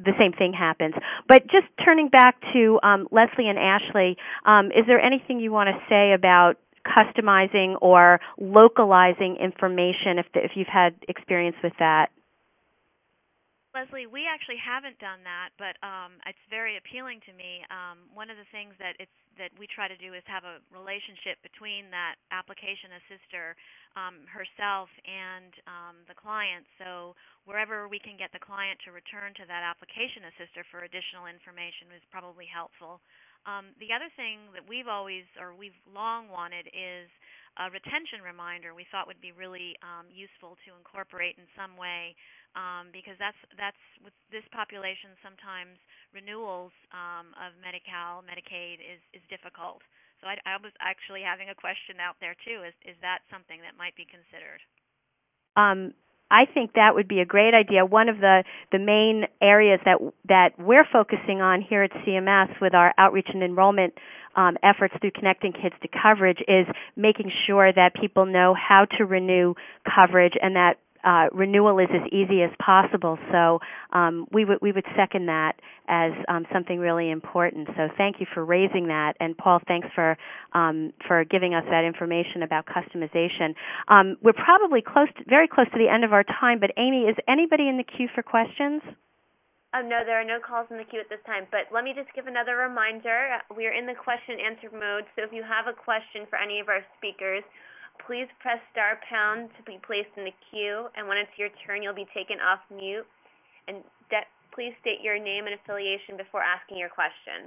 the same thing happens. But just turning back to um, Leslie and Ashley, um, is there anything you want to say about customizing or localizing information if the, if you've had experience with that? Leslie, we actually haven't done that, but um, it's very appealing to me. Um, one of the things that it's that we try to do is have a relationship between that application assister um, herself and um, the client. So wherever we can get the client to return to that application assister for additional information is probably helpful. Um, the other thing that we've always or we've long wanted is a retention reminder. We thought would be really um, useful to incorporate in some way. Um, because that's that's with this population, sometimes renewals um, of Medi-Cal, Medicaid is, is difficult. So I, I was actually having a question out there too. Is is that something that might be considered? Um, I think that would be a great idea. One of the, the main areas that that we're focusing on here at C M S with our outreach and enrollment um, efforts through Connecting Kids to Coverage is making sure that people know how to renew coverage and that Uh, renewal is as easy as possible. So um, we would we would second that as um, something really important. So thank you for raising that, and Paul, thanks for um, for giving us that information about customization. Um, we're probably close, to, very close to the end of our time. But Amy, is anybody in the queue for questions? Oh, no, there are no calls in the queue at this time. But let me just give another reminder. We are in the question and answer mode. So if you have a question for any of our speakers, please press star pound to be placed in the queue, and when it's your turn, you'll be taken off mute. And de- please state your name and affiliation before asking your question.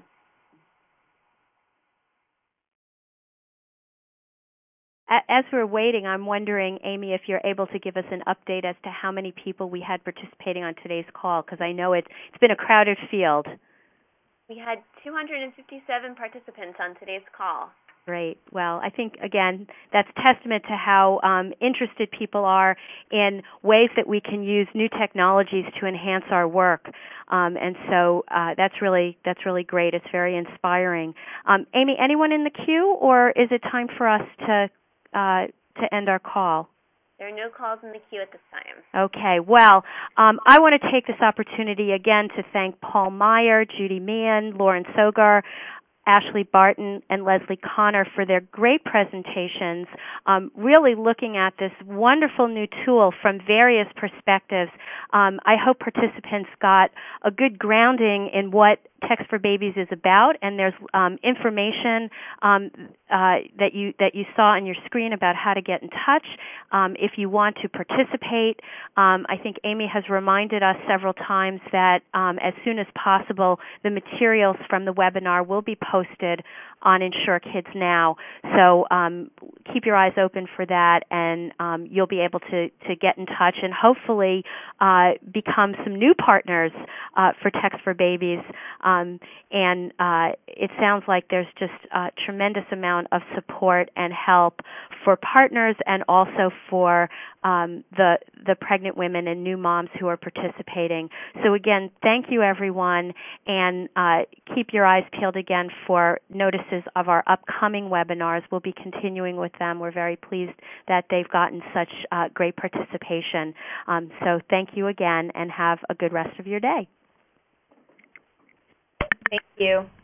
As we're waiting, I'm wondering, Amy, if you're able to give us an update as to how many people we had participating on today's call, because I know it's, it's been a crowded field. We had two hundred fifty-seven participants on today's call. Great. Well, I think, again, that's testament to how um, interested people are in ways that we can use new technologies to enhance our work. Um, and so uh, that's really that's really great. It's very inspiring. Um, Amy, anyone in the queue, or is it time for us to uh, to end our call? There are no calls in the queue at this time. Okay. Well, um, I want to take this opportunity again to thank Paul Meyer, Judy Meehan, Lauren Sogar, Ashley Barton, and Leslie Connor for their great presentations, um, really looking at this wonderful new tool from various perspectives. Um, I hope participants got a good grounding in what Text for Babies is about, and there's um, information um, uh, that you that you saw on your screen about how to get in touch um, if you want to participate. Um, I think Amy has reminded us several times that um, as soon as possible, the materials from the webinar will be posted on Ensure Kids Now. So um, keep your eyes open for that, and um, you'll be able to, to get in touch and hopefully uh, become some new partners uh, for Text for Babies. Um, and uh, it sounds like there's just a tremendous amount of support and help for partners and also for um, the the pregnant women and new moms who are participating. So again, thank you everyone, and uh, keep your eyes peeled again for notices of our upcoming webinars. We'll be continuing with them. We're very pleased that they've gotten such uh, great participation. Um, so thank you again, and have a good rest of your day. Thank you.